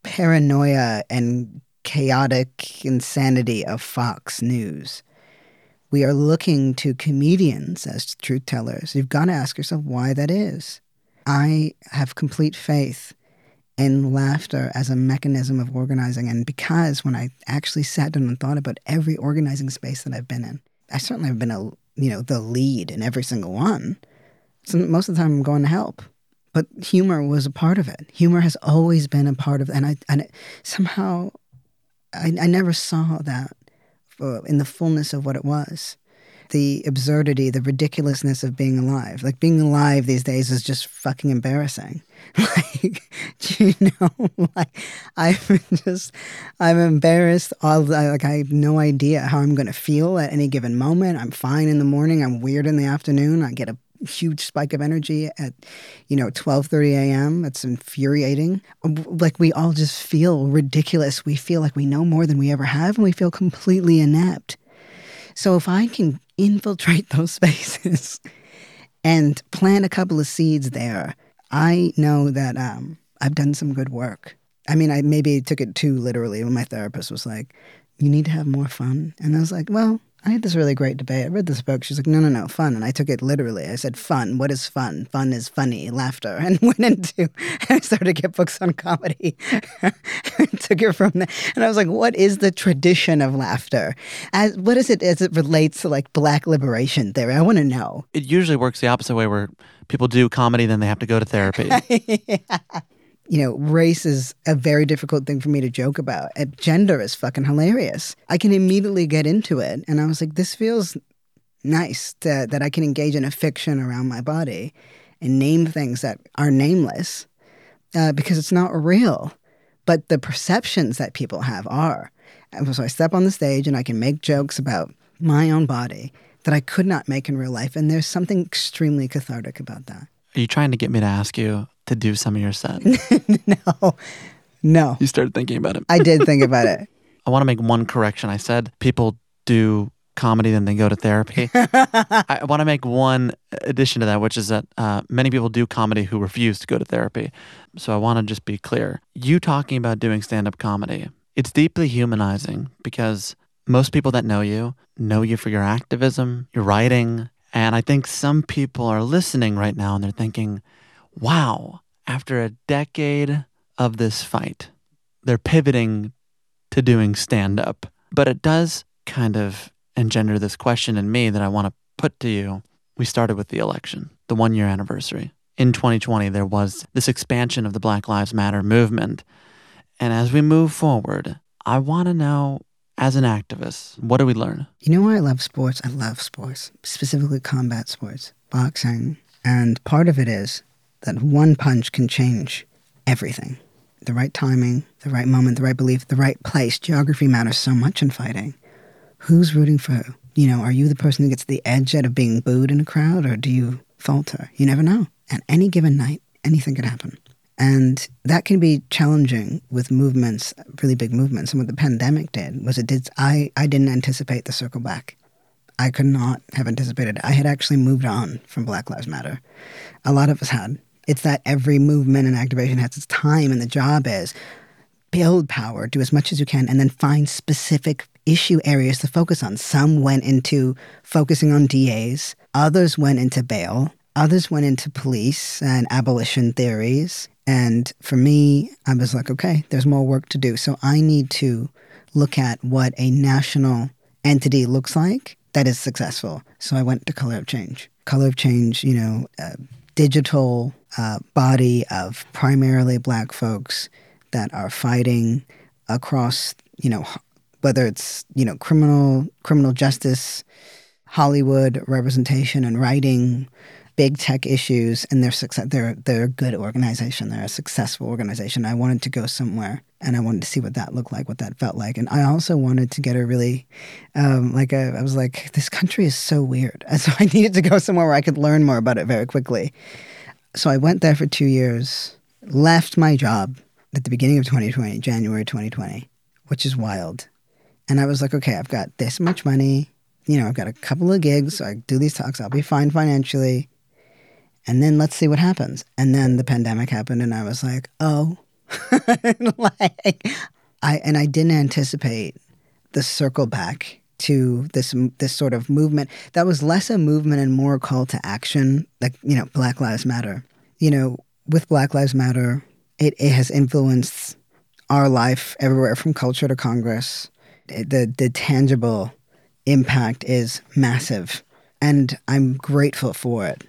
paranoia and chaotic insanity of Fox News. We are looking to comedians as truth tellers. You've got to ask yourself why that is. I have complete faith in laughter as a mechanism of organizing. And because when I actually sat down and thought about every organizing space that I've been in, I certainly have been a, you know, the lead in every single one. So most of the time I'm going to help. But humor was a part of it. Humor has always been a part of it. And I and it, somehow I, I never saw that in the fullness of what it was. The absurdity, the ridiculousness of being alive. Like, being alive these days is just fucking embarrassing. Like, you know, like, I'm just, I'm embarrassed. All like, I have no idea how I'm going to feel at any given moment. I'm fine in the morning. I'm weird in the afternoon. I get a huge spike of energy at, you know, twelve thirty a.m. It's infuriating. Like, we all just feel ridiculous. We feel like we know more than we ever have, and we feel completely inept. So if I can infiltrate those spaces and plant a couple of seeds there, I know that um, I've done some good work. I mean, I maybe took it too literally when my therapist was like, you need to have more fun. And I was like, well, I had this really great debate. I read this book. She's like, no, no, no, fun. And I took it literally. I said, fun. What is fun? Fun is funny, laughter. And went into, I started to get books on comedy. And took it from there. And I was like, what is the tradition of laughter? As What is it as it relates to like Black liberation theory? I want to know. It usually works the opposite way, where people do comedy, then they have to go to therapy. Yeah. You know, race is a very difficult thing for me to joke about. And gender is fucking hilarious. I can immediately get into it. And I was like, this feels nice to, that I can engage in a fiction around my body and name things that are nameless uh, because it's not real. But the perceptions that people have are. And so I step on the stage and I can make jokes about my own body that I could not make in real life. And there's something extremely cathartic about that. Are you trying to get me to ask you to do some of your set? No, no. You started thinking about it. I did think about it. I want to make one correction. I said people do comedy than they go to therapy. I want to make one addition to that, which is that uh, many people do comedy who refuse to go to therapy. So I want to just be clear. You talking about doing stand-up comedy, it's deeply humanizing because most people that know you know you for your activism, your writing. And I think some people are listening right now and they're thinking, wow, after a decade of this fight, they're pivoting to doing stand-up. But it does kind of engender this question in me that I want to put to you. We started with the election, the one-year anniversary. In twenty twenty, there was this expansion of the Black Lives Matter movement. And as we move forward, I want to know, as an activist, what do we learn? You know why I love sports? I love sports, specifically combat sports, boxing. And part of it is that one punch can change everything. The right timing, the right moment, the right belief, the right place. Geography matters so much in fighting. Who's rooting for who? You know, are you the person who gets the edge out of being booed in a crowd, or do you falter? You never know. At any given night, anything could happen. And that can be challenging with movements, really big movements. And what the pandemic did was it did, I, I didn't anticipate the circle back. I could not have anticipated it. I had actually moved on from Black Lives Matter. A lot of us had. It's that every movement and activation has its time, and the job is build power, do as much as you can, and then find specific issue areas to focus on. Some went into focusing on D As. Others went into bail. Others went into police and abolition theories. And for me, I was like, okay, there's more work to do. So I need to look at what a national entity looks like that is successful. So I went to Color of Change. Color of Change, you know, uh, digital uh, body of primarily Black folks that are fighting across, you know, whether it's, you know, criminal criminal justice, Hollywood representation and writing, big tech issues, and they're success. They're they're a good organization. They're a successful organization. I wanted to go somewhere, and I wanted to see what that looked like, what that felt like, and I also wanted to get a really, um, like a, I was like, this country is so weird, and so I needed to go somewhere where I could learn more about it very quickly. So I went there for two years, left my job at the beginning of twenty twenty, January twenty twenty, which is wild, and I was like, okay, I've got this much money. You know, I've got a couple of gigs. So I do these talks. I'll be fine financially. And then let's see what happens. And then the pandemic happened, and I was like, oh. like, I and I didn't anticipate the circle back to this this sort of movement that was less a movement and more a call to action, like, you know, Black Lives Matter. You know, with Black Lives Matter, it, it has influenced our life everywhere from culture to Congress. It, the the tangible impact is massive, and I'm grateful for it.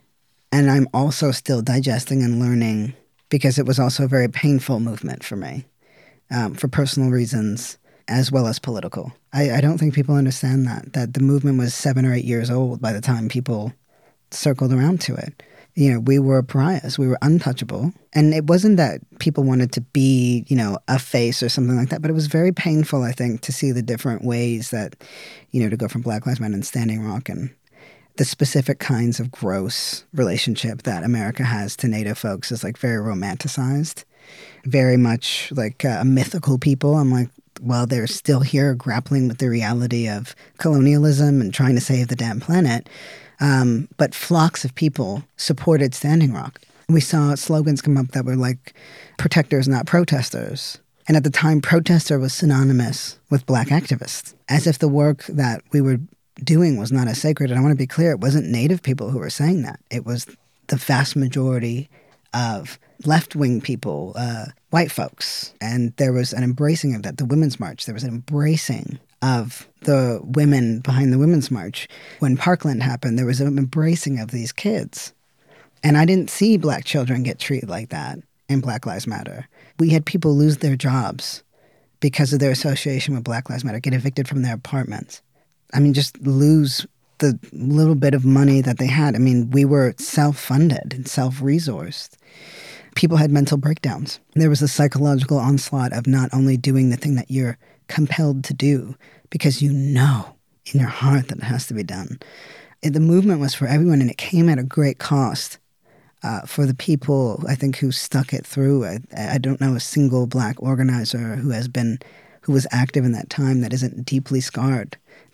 And I'm also still digesting and learning because it was also a very painful movement for me, um, for personal reasons as well as political. I, I don't think people understand that, that the movement was seven or eight years old by the time people circled around to it. You know, we were pariahs. We were untouchable. And it wasn't that people wanted to be, you know, a face or something like that, but it was very painful, I think, to see the different ways that, you know, to go from Black Lives Matter and Standing Rock and the specific kinds of gross relationship that America has to Native folks is like very romanticized, very much like a mythical people. I'm like, well, they're still here grappling with the reality of colonialism and trying to save the damn planet. Um, but flocks of people supported Standing Rock. We saw slogans come up that were like, protectors, not protesters. And at the time, protester was synonymous with Black activists, as if the work that we were doing was not as sacred. And I want to be clear, it wasn't Native people who were saying that. It was the vast majority of left-wing people, uh, white folks. And there was an embracing of that. The Women's March, there was an embracing of the women behind the Women's March. When Parkland happened, there was an embracing of these kids. And I didn't see Black children get treated like that in Black Lives Matter. We had people lose their jobs because of their association with Black Lives Matter, get evicted from their apartments. I mean, just lose the little bit of money that they had. I mean, we were self-funded and self-resourced. People had mental breakdowns. There was a psychological onslaught of not only doing the thing that you're compelled to do because you know in your heart that it has to be done. And the movement was for everyone, and it came at a great cost uh, for the people, I think, who stuck it through. I, I don't know a single Black organizer who has been, who was active in that time that isn't deeply scarred.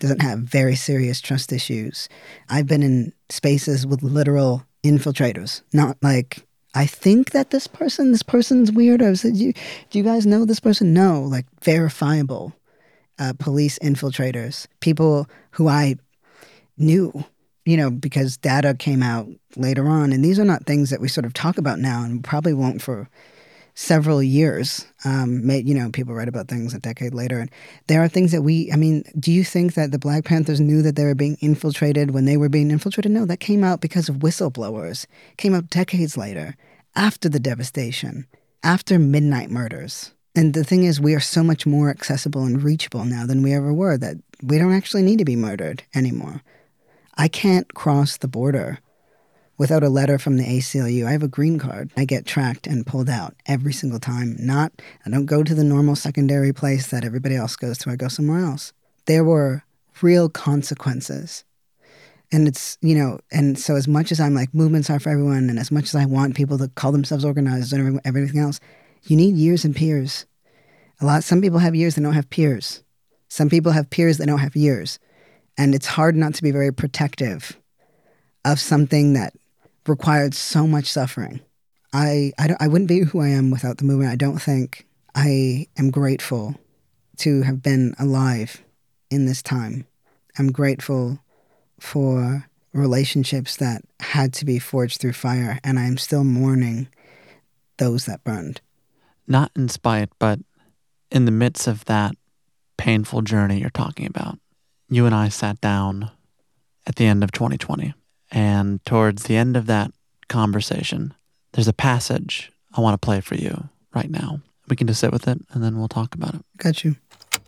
doesn't have very serious trust issues. I've been in spaces with literal infiltrators, not like, I think that this person, this person's weird. I said, you, do you guys know this person? No, like verifiable uh, police infiltrators, people who I knew, you know, because data came out later on. And these are not things that we sort of talk about now and probably won't for several years. Um, may, you know, people write about things a decade later. And there are things that we, I mean, do you think that the Black Panthers knew that they were being infiltrated when they were being infiltrated? No, that came out because of whistleblowers. It came out decades later, after the devastation, after midnight murders. And the thing is, we are so much more accessible and reachable now than we ever were, that we don't actually need to be murdered anymore. I can't cross the border without a letter from the A C L U. I have a green card. I get tracked and pulled out every single time. Not, I don't go to the normal secondary place that everybody else goes to. I go somewhere else. There were real consequences. And it's, you know, and so as much as I'm like, movements are for everyone, and as much as I want people to call themselves organized and everything else, you need years and peers. A lot, some people have years that don't have peers. Some people have peers that don't have years. And it's hard not to be very protective of something that required so much suffering. I, I, don't, I wouldn't be who I am without the movement. I don't think. I am grateful to have been alive in this time. I'm grateful for relationships that had to be forged through fire, and I'm still mourning those that burned. Not in spite, but in the midst of that painful journey you're talking about, you and I sat down at the end of twenty twenty. And towards the end of that conversation, there's a passage I want to play for you right now. We can just sit with it, and then we'll talk about it. Got you.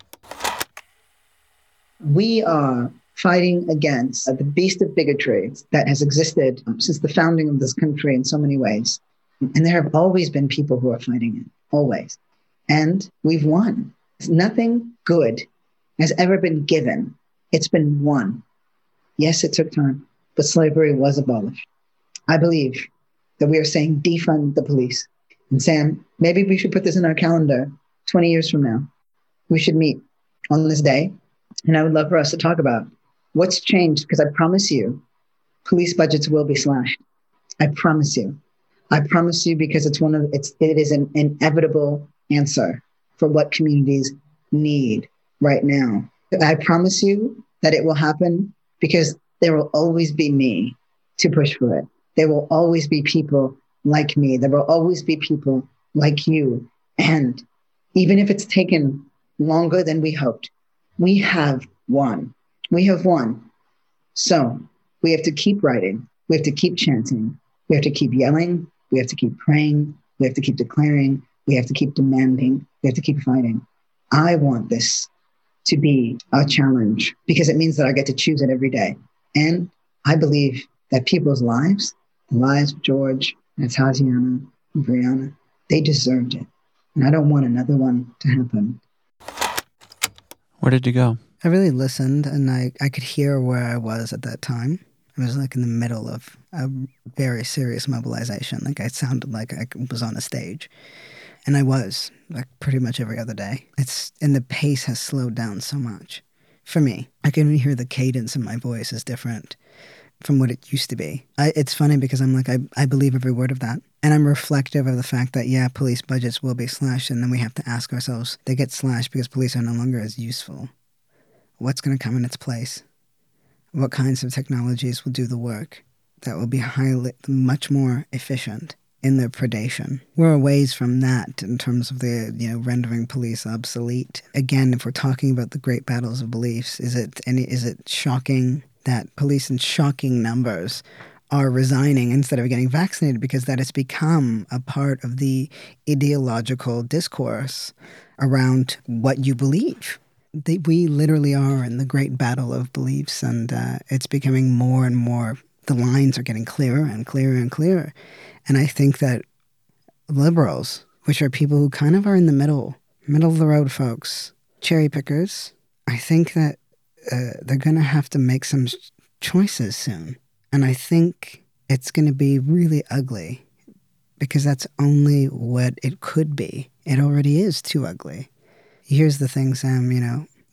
We are fighting against the beast of bigotry that has existed since the founding of this country in so many ways. And there have always been people who are fighting it, always. And we've won. Nothing good has ever been given. It's been won. Yes, it took time, but slavery was abolished. I believe that we are saying defund the police. And Sam, maybe we should put this in our calendar twenty years from now. We should meet on this day. And I would love for us to talk about what's changed, because I promise you, police budgets will be slashed. I promise you. I promise you, because it's one of it's it is an inevitable answer for what communities need right now. I promise you that it will happen because there will always be me to push for it. There will always be people like me. There will always be people like you. And even if it's taken longer than we hoped, we have won. We have won. So we have to keep writing. We have to keep chanting. We have to keep yelling. We have to keep praying. We have to keep declaring. We have to keep demanding. We have to keep fighting. I want this to be a challenge because it means that I get to choose it every day. And I believe that people's lives, the lives of George and Tatiana and Breonna, they deserved it. And I don't want another one to happen. Where did you go? I really listened, and I, I could hear where I was at that time. I was like in the middle of a very serious mobilization. Like I sounded like I was on a stage. And I was, like pretty much every other day. It's and the pace has slowed down so much. For me, I can even hear the cadence in my voice is different from what it used to be. I, it's funny because I'm like, I, I believe every word of that. And I'm reflective of the fact that, yeah, police budgets will be slashed. And then we have to ask ourselves, they get slashed because police are no longer as useful. What's going to come in its place? What kinds of technologies will do the work that will be highly, much more efficient in their predation? We're a ways from that in terms of the, you know, rendering police obsolete. Again, if we're talking about the great battles of beliefs, is it any is it shocking that police in shocking numbers are resigning instead of getting vaccinated because that has become a part of the ideological discourse around what you believe? They, we literally are in the great battle of beliefs, and uh, it's becoming more and more, the lines are getting clearer and clearer and clearer. And I think that liberals, which are people who kind of are in the middle, middle of the road folks, cherry pickers, I think that uh, they're going to have to make some choices soon. And I think it's going to be really ugly because that's only what it could be. It already is too ugly. Here's the thing, Sam, you know,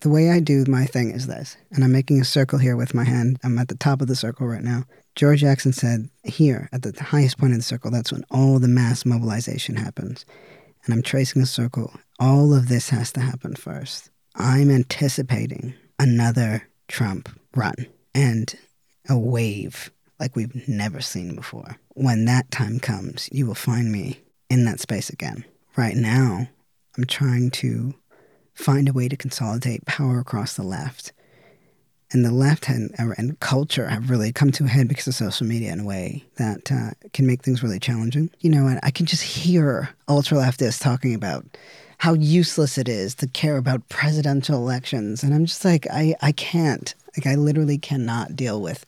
the way I do my thing is this, and I'm making a circle here with my hand. I'm at the top of the circle right now. George Jackson said, here, at the highest point of the circle, that's when all the mass mobilization happens. And I'm tracing a circle. All of this has to happen first. I'm anticipating another Trump run and a wave like we've never seen before. When that time comes, you will find me in that space again. Right now, I'm trying to find a way to consolidate power across the left. And the left and, and culture have really come to a head because of social media in a way that uh, can make things really challenging. You know, and I can just hear ultra-leftists talking about how useless it is to care about presidential elections. And I'm just like, I, I can't. Like, I literally cannot deal with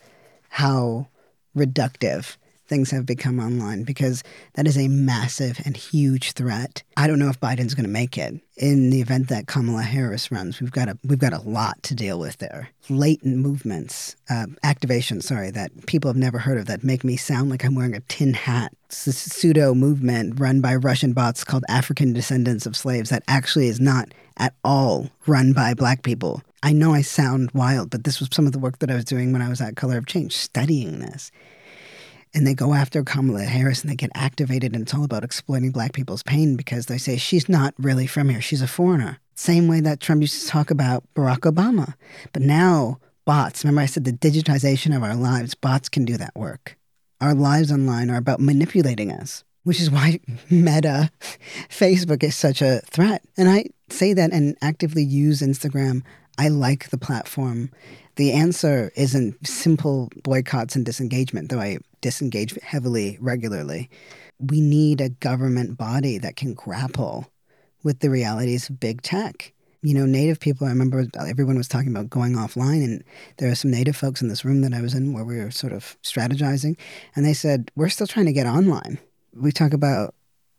how reductive things have become online, because that is a massive and huge threat. I don't know if Biden's going to make it. In the event that Kamala Harris runs, we've got a we've got a lot to deal with there. Latent movements, uh, activations, sorry, that people have never heard of that make me sound like I'm wearing a tin hat. It's this pseudo movement run by Russian bots called African Descendants of Slaves that actually is not at all run by Black people. I know I sound wild, but this was some of the work that I was doing when I was at Color of Change, studying this. And they go after Kamala Harris and they get activated, and it's all about exploiting Black people's pain because they say she's not really from here. She's a foreigner. Same way that Trump used to talk about Barack Obama. But now bots, remember I said the digitization of our lives, bots can do that work. Our lives online are about manipulating us, which is why Meta, Facebook is such a threat. And I say that and actively use Instagram. I like the platform. The answer isn't simple boycotts and disengagement, though I disengage heavily regularly. We need a government body that can grapple with the realities of big tech. You know, Native people, I remember everyone was talking about going offline, and there are some Native folks in this room that I was in where we were sort of strategizing, and they said, we're still trying to get online. We talk about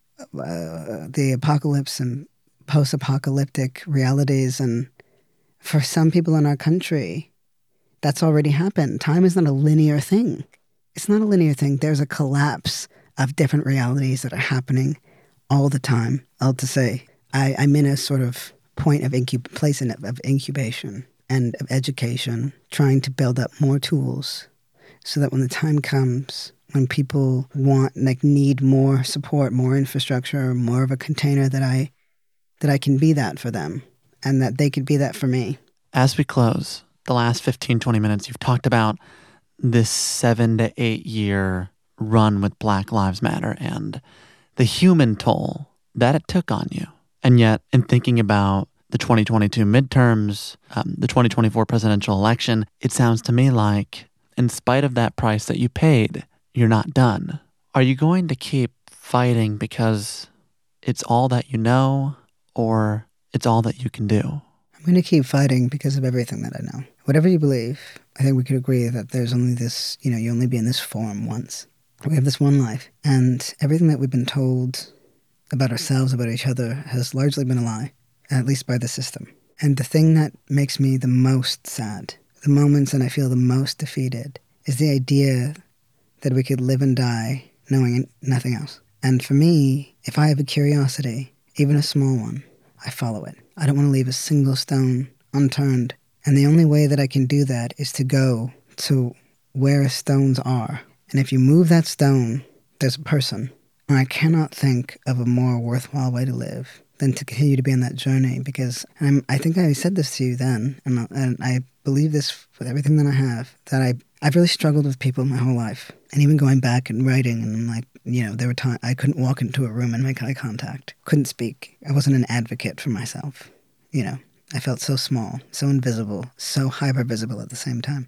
uh, the apocalypse and post-apocalyptic realities, and for some people in our country, that's already happened. Time is not a linear thing. It's not a linear thing. There's a collapse of different realities that are happening all the time. I'll to say, I, I'm in a sort of point of incub- place in, of incubation and of education, trying to build up more tools so that when the time comes, when people want, like, need more support, more infrastructure, more of a container, that I, that I can be that for them and that they could be that for me. As we close, the last fifteen, twenty minutes, you've talked about this seven to eight year run with Black Lives Matter and the human toll that it took on you. And yet, in thinking about the twenty twenty-two midterms, um, the twenty twenty-four presidential election, it sounds to me like, in spite of that price that you paid, you're not done. Are you going to keep fighting because it's all that you know, or it's all that you can do? I'm going to keep fighting because of everything that I know. Whatever you believe, I think we could agree that there's only this, you know, you only be in this form once. We have this one life, and everything that we've been told about ourselves, about each other, has largely been a lie, at least by the system. And the thing that makes me the most sad, the moments that I feel the most defeated, is the idea that we could live and die knowing nothing else. And for me, if I have a curiosity, even a small one, I follow it. I don't want to leave a single stone unturned. And the only way that I can do that is to go to where stones are. And if you move that stone, there's a person. And I cannot think of a more worthwhile way to live than to continue to be on that journey, because I'm, I think I said this to you then, and I, and I believe this with everything that I have, that I, I've really struggled with people my whole life. And even going back and writing, and I'm like, you know, there were times I couldn't walk into a room and make eye contact, couldn't speak. I wasn't an advocate for myself, you know. I felt so small, so invisible, so hyper-visible at the same time.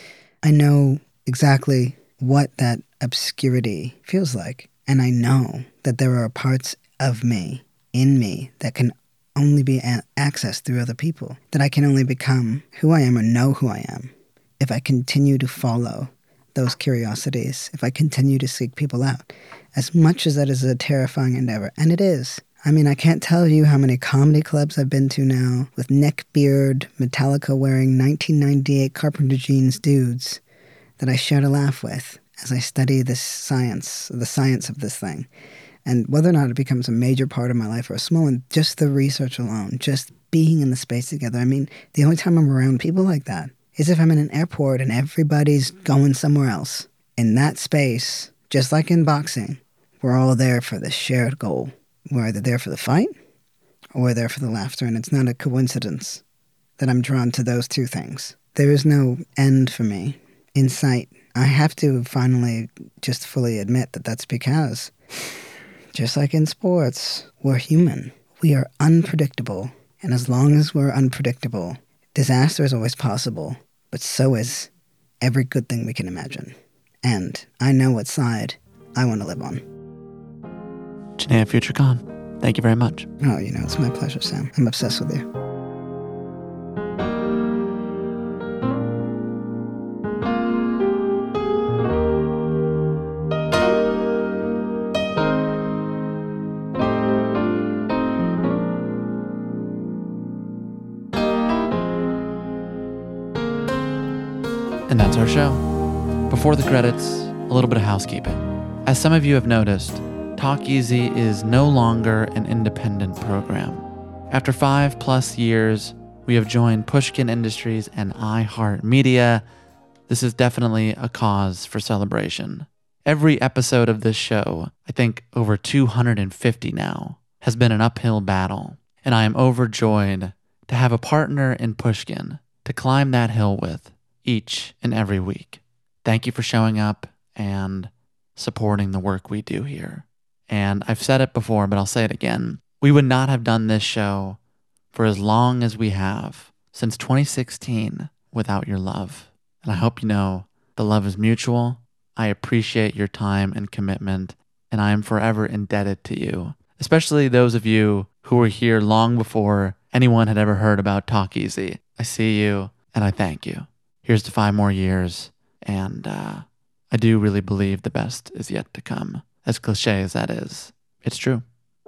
I know exactly what that obscurity feels like. And I know that there are parts of me, in me, that can only be a- accessed through other people. That I can only become who I am or know who I am if I continue to follow those curiosities, if I continue to seek people out. As much as that is a terrifying endeavor, and it is. I mean, I can't tell you how many comedy clubs I've been to now with neckbeard, Metallica-wearing nineteen ninety-eight Carpenter jeans dudes that I share to laugh with as I study this science, the science of this thing. And whether or not it becomes a major part of my life or a small one, just the research alone, just being in the space together. I mean, the only time I'm around people like that is if I'm in an airport and everybody's going somewhere else. In that space, just like in boxing, we're all there for the shared goal. We're either there for the fight or we're there for the laughter, and it's not a coincidence that I'm drawn to those two things. There is no end for me in sight. I have to finally just fully admit that that's because, just like in sports, we're human. We are unpredictable, and as long as we're unpredictable, disaster is always possible, but so is every good thing we can imagine. And I know what side I want to live on. Chinea Future Khan, thank you very much. Oh, you know, it's my pleasure, Sam. I'm obsessed with you. And that's our show. Before the credits, a little bit of housekeeping. As some of you have noticed, Talk Easy is no longer an independent program. After five plus years, we have joined Pushkin Industries and iHeartMedia. This is definitely a cause for celebration. Every episode of this show, I think over two hundred fifty now, has been an uphill battle, and I am overjoyed to have a partner in Pushkin to climb that hill with each and every week. Thank you for showing up and supporting the work we do here. And I've said it before, but I'll say it again. We would not have done this show for as long as we have, since twenty sixteen, without your love. And I hope you know the love is mutual. I appreciate your time and commitment, and I am forever indebted to you, especially those of you who were here long before anyone had ever heard about Talk Easy. I see you, and I thank you. Here's to five more years, and uh, I do really believe the best is yet to come. As cliche as that is, it's true.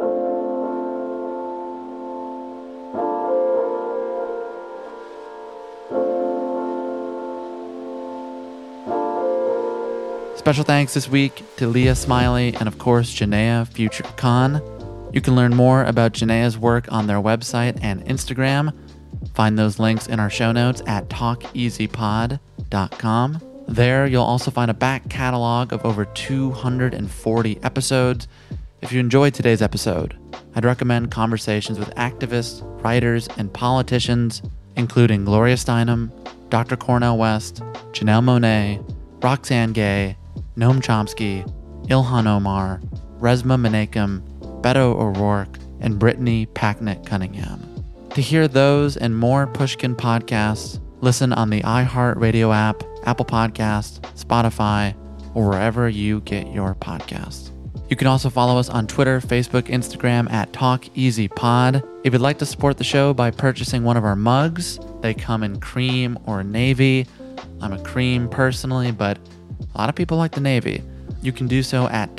Special thanks this week to Leah Smiley and, of course, Chinea Future Khan. You can learn more about Chinea's work on their website and Instagram. Find those links in our show notes at talk easy pod dot com. There, you'll also find a back catalog of over two hundred forty episodes. If you enjoyed today's episode, I'd recommend conversations with activists, writers, and politicians, including Gloria Steinem, Doctor Cornel West, Janelle Monáe, Roxane Gay, Noam Chomsky, Ilhan Omar, Resmaa Menakem, Beto O'Rourke, and Brittany Packnett Cunningham. To hear those and more Pushkin podcasts, listen on the iHeartRadio app, Apple Podcasts, Spotify, or wherever you get your podcasts. You can also follow us on Twitter, Facebook, Instagram at TalkEasyPod. If you'd like to support the show by purchasing one of our mugs, they come in cream or navy. I'm a cream personally, but a lot of people like the navy. You can do so at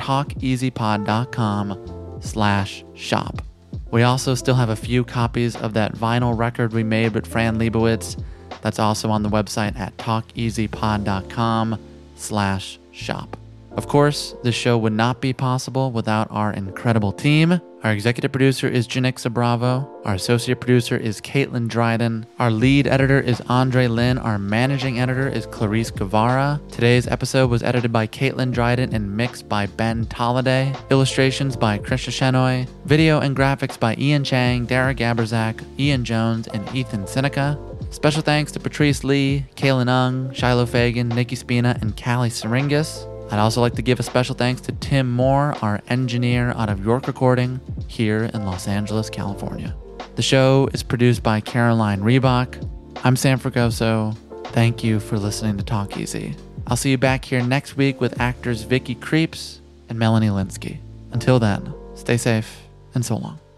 talkeasypod.com slash shop. We also still have a few copies of that vinyl record we made with Fran Lebowitz. That's also on the website at talkeasypod.com slash shop. Of course, this show would not be possible without our incredible team. Our executive producer is Janixa Bravo. Our associate producer is Caitlin Dryden. Our lead editor is Andre Lin. Our managing editor is Clarice Guevara. Today's episode was edited by Caitlin Dryden and mixed by Ben Tolliday. Illustrations by Krishna Shenoy. Video and graphics by Ian Chang, Dara Gaberzak, Ian Jones, and Ethan Seneca. Special thanks to Patrice Lee, Kaylin Ung, Shiloh Fagan, Nikki Spina, and Callie Syringas. I'd also like to give a special thanks to Tim Moore, our engineer out of York Recording, here in Los Angeles, California. The show is produced by Caroline Reebok. I'm Sam Fragoso. Thank you for listening to Talk Easy. I'll see you back here next week with actors Vicky Creeps and Melanie Linsky. Until then, stay safe and so long.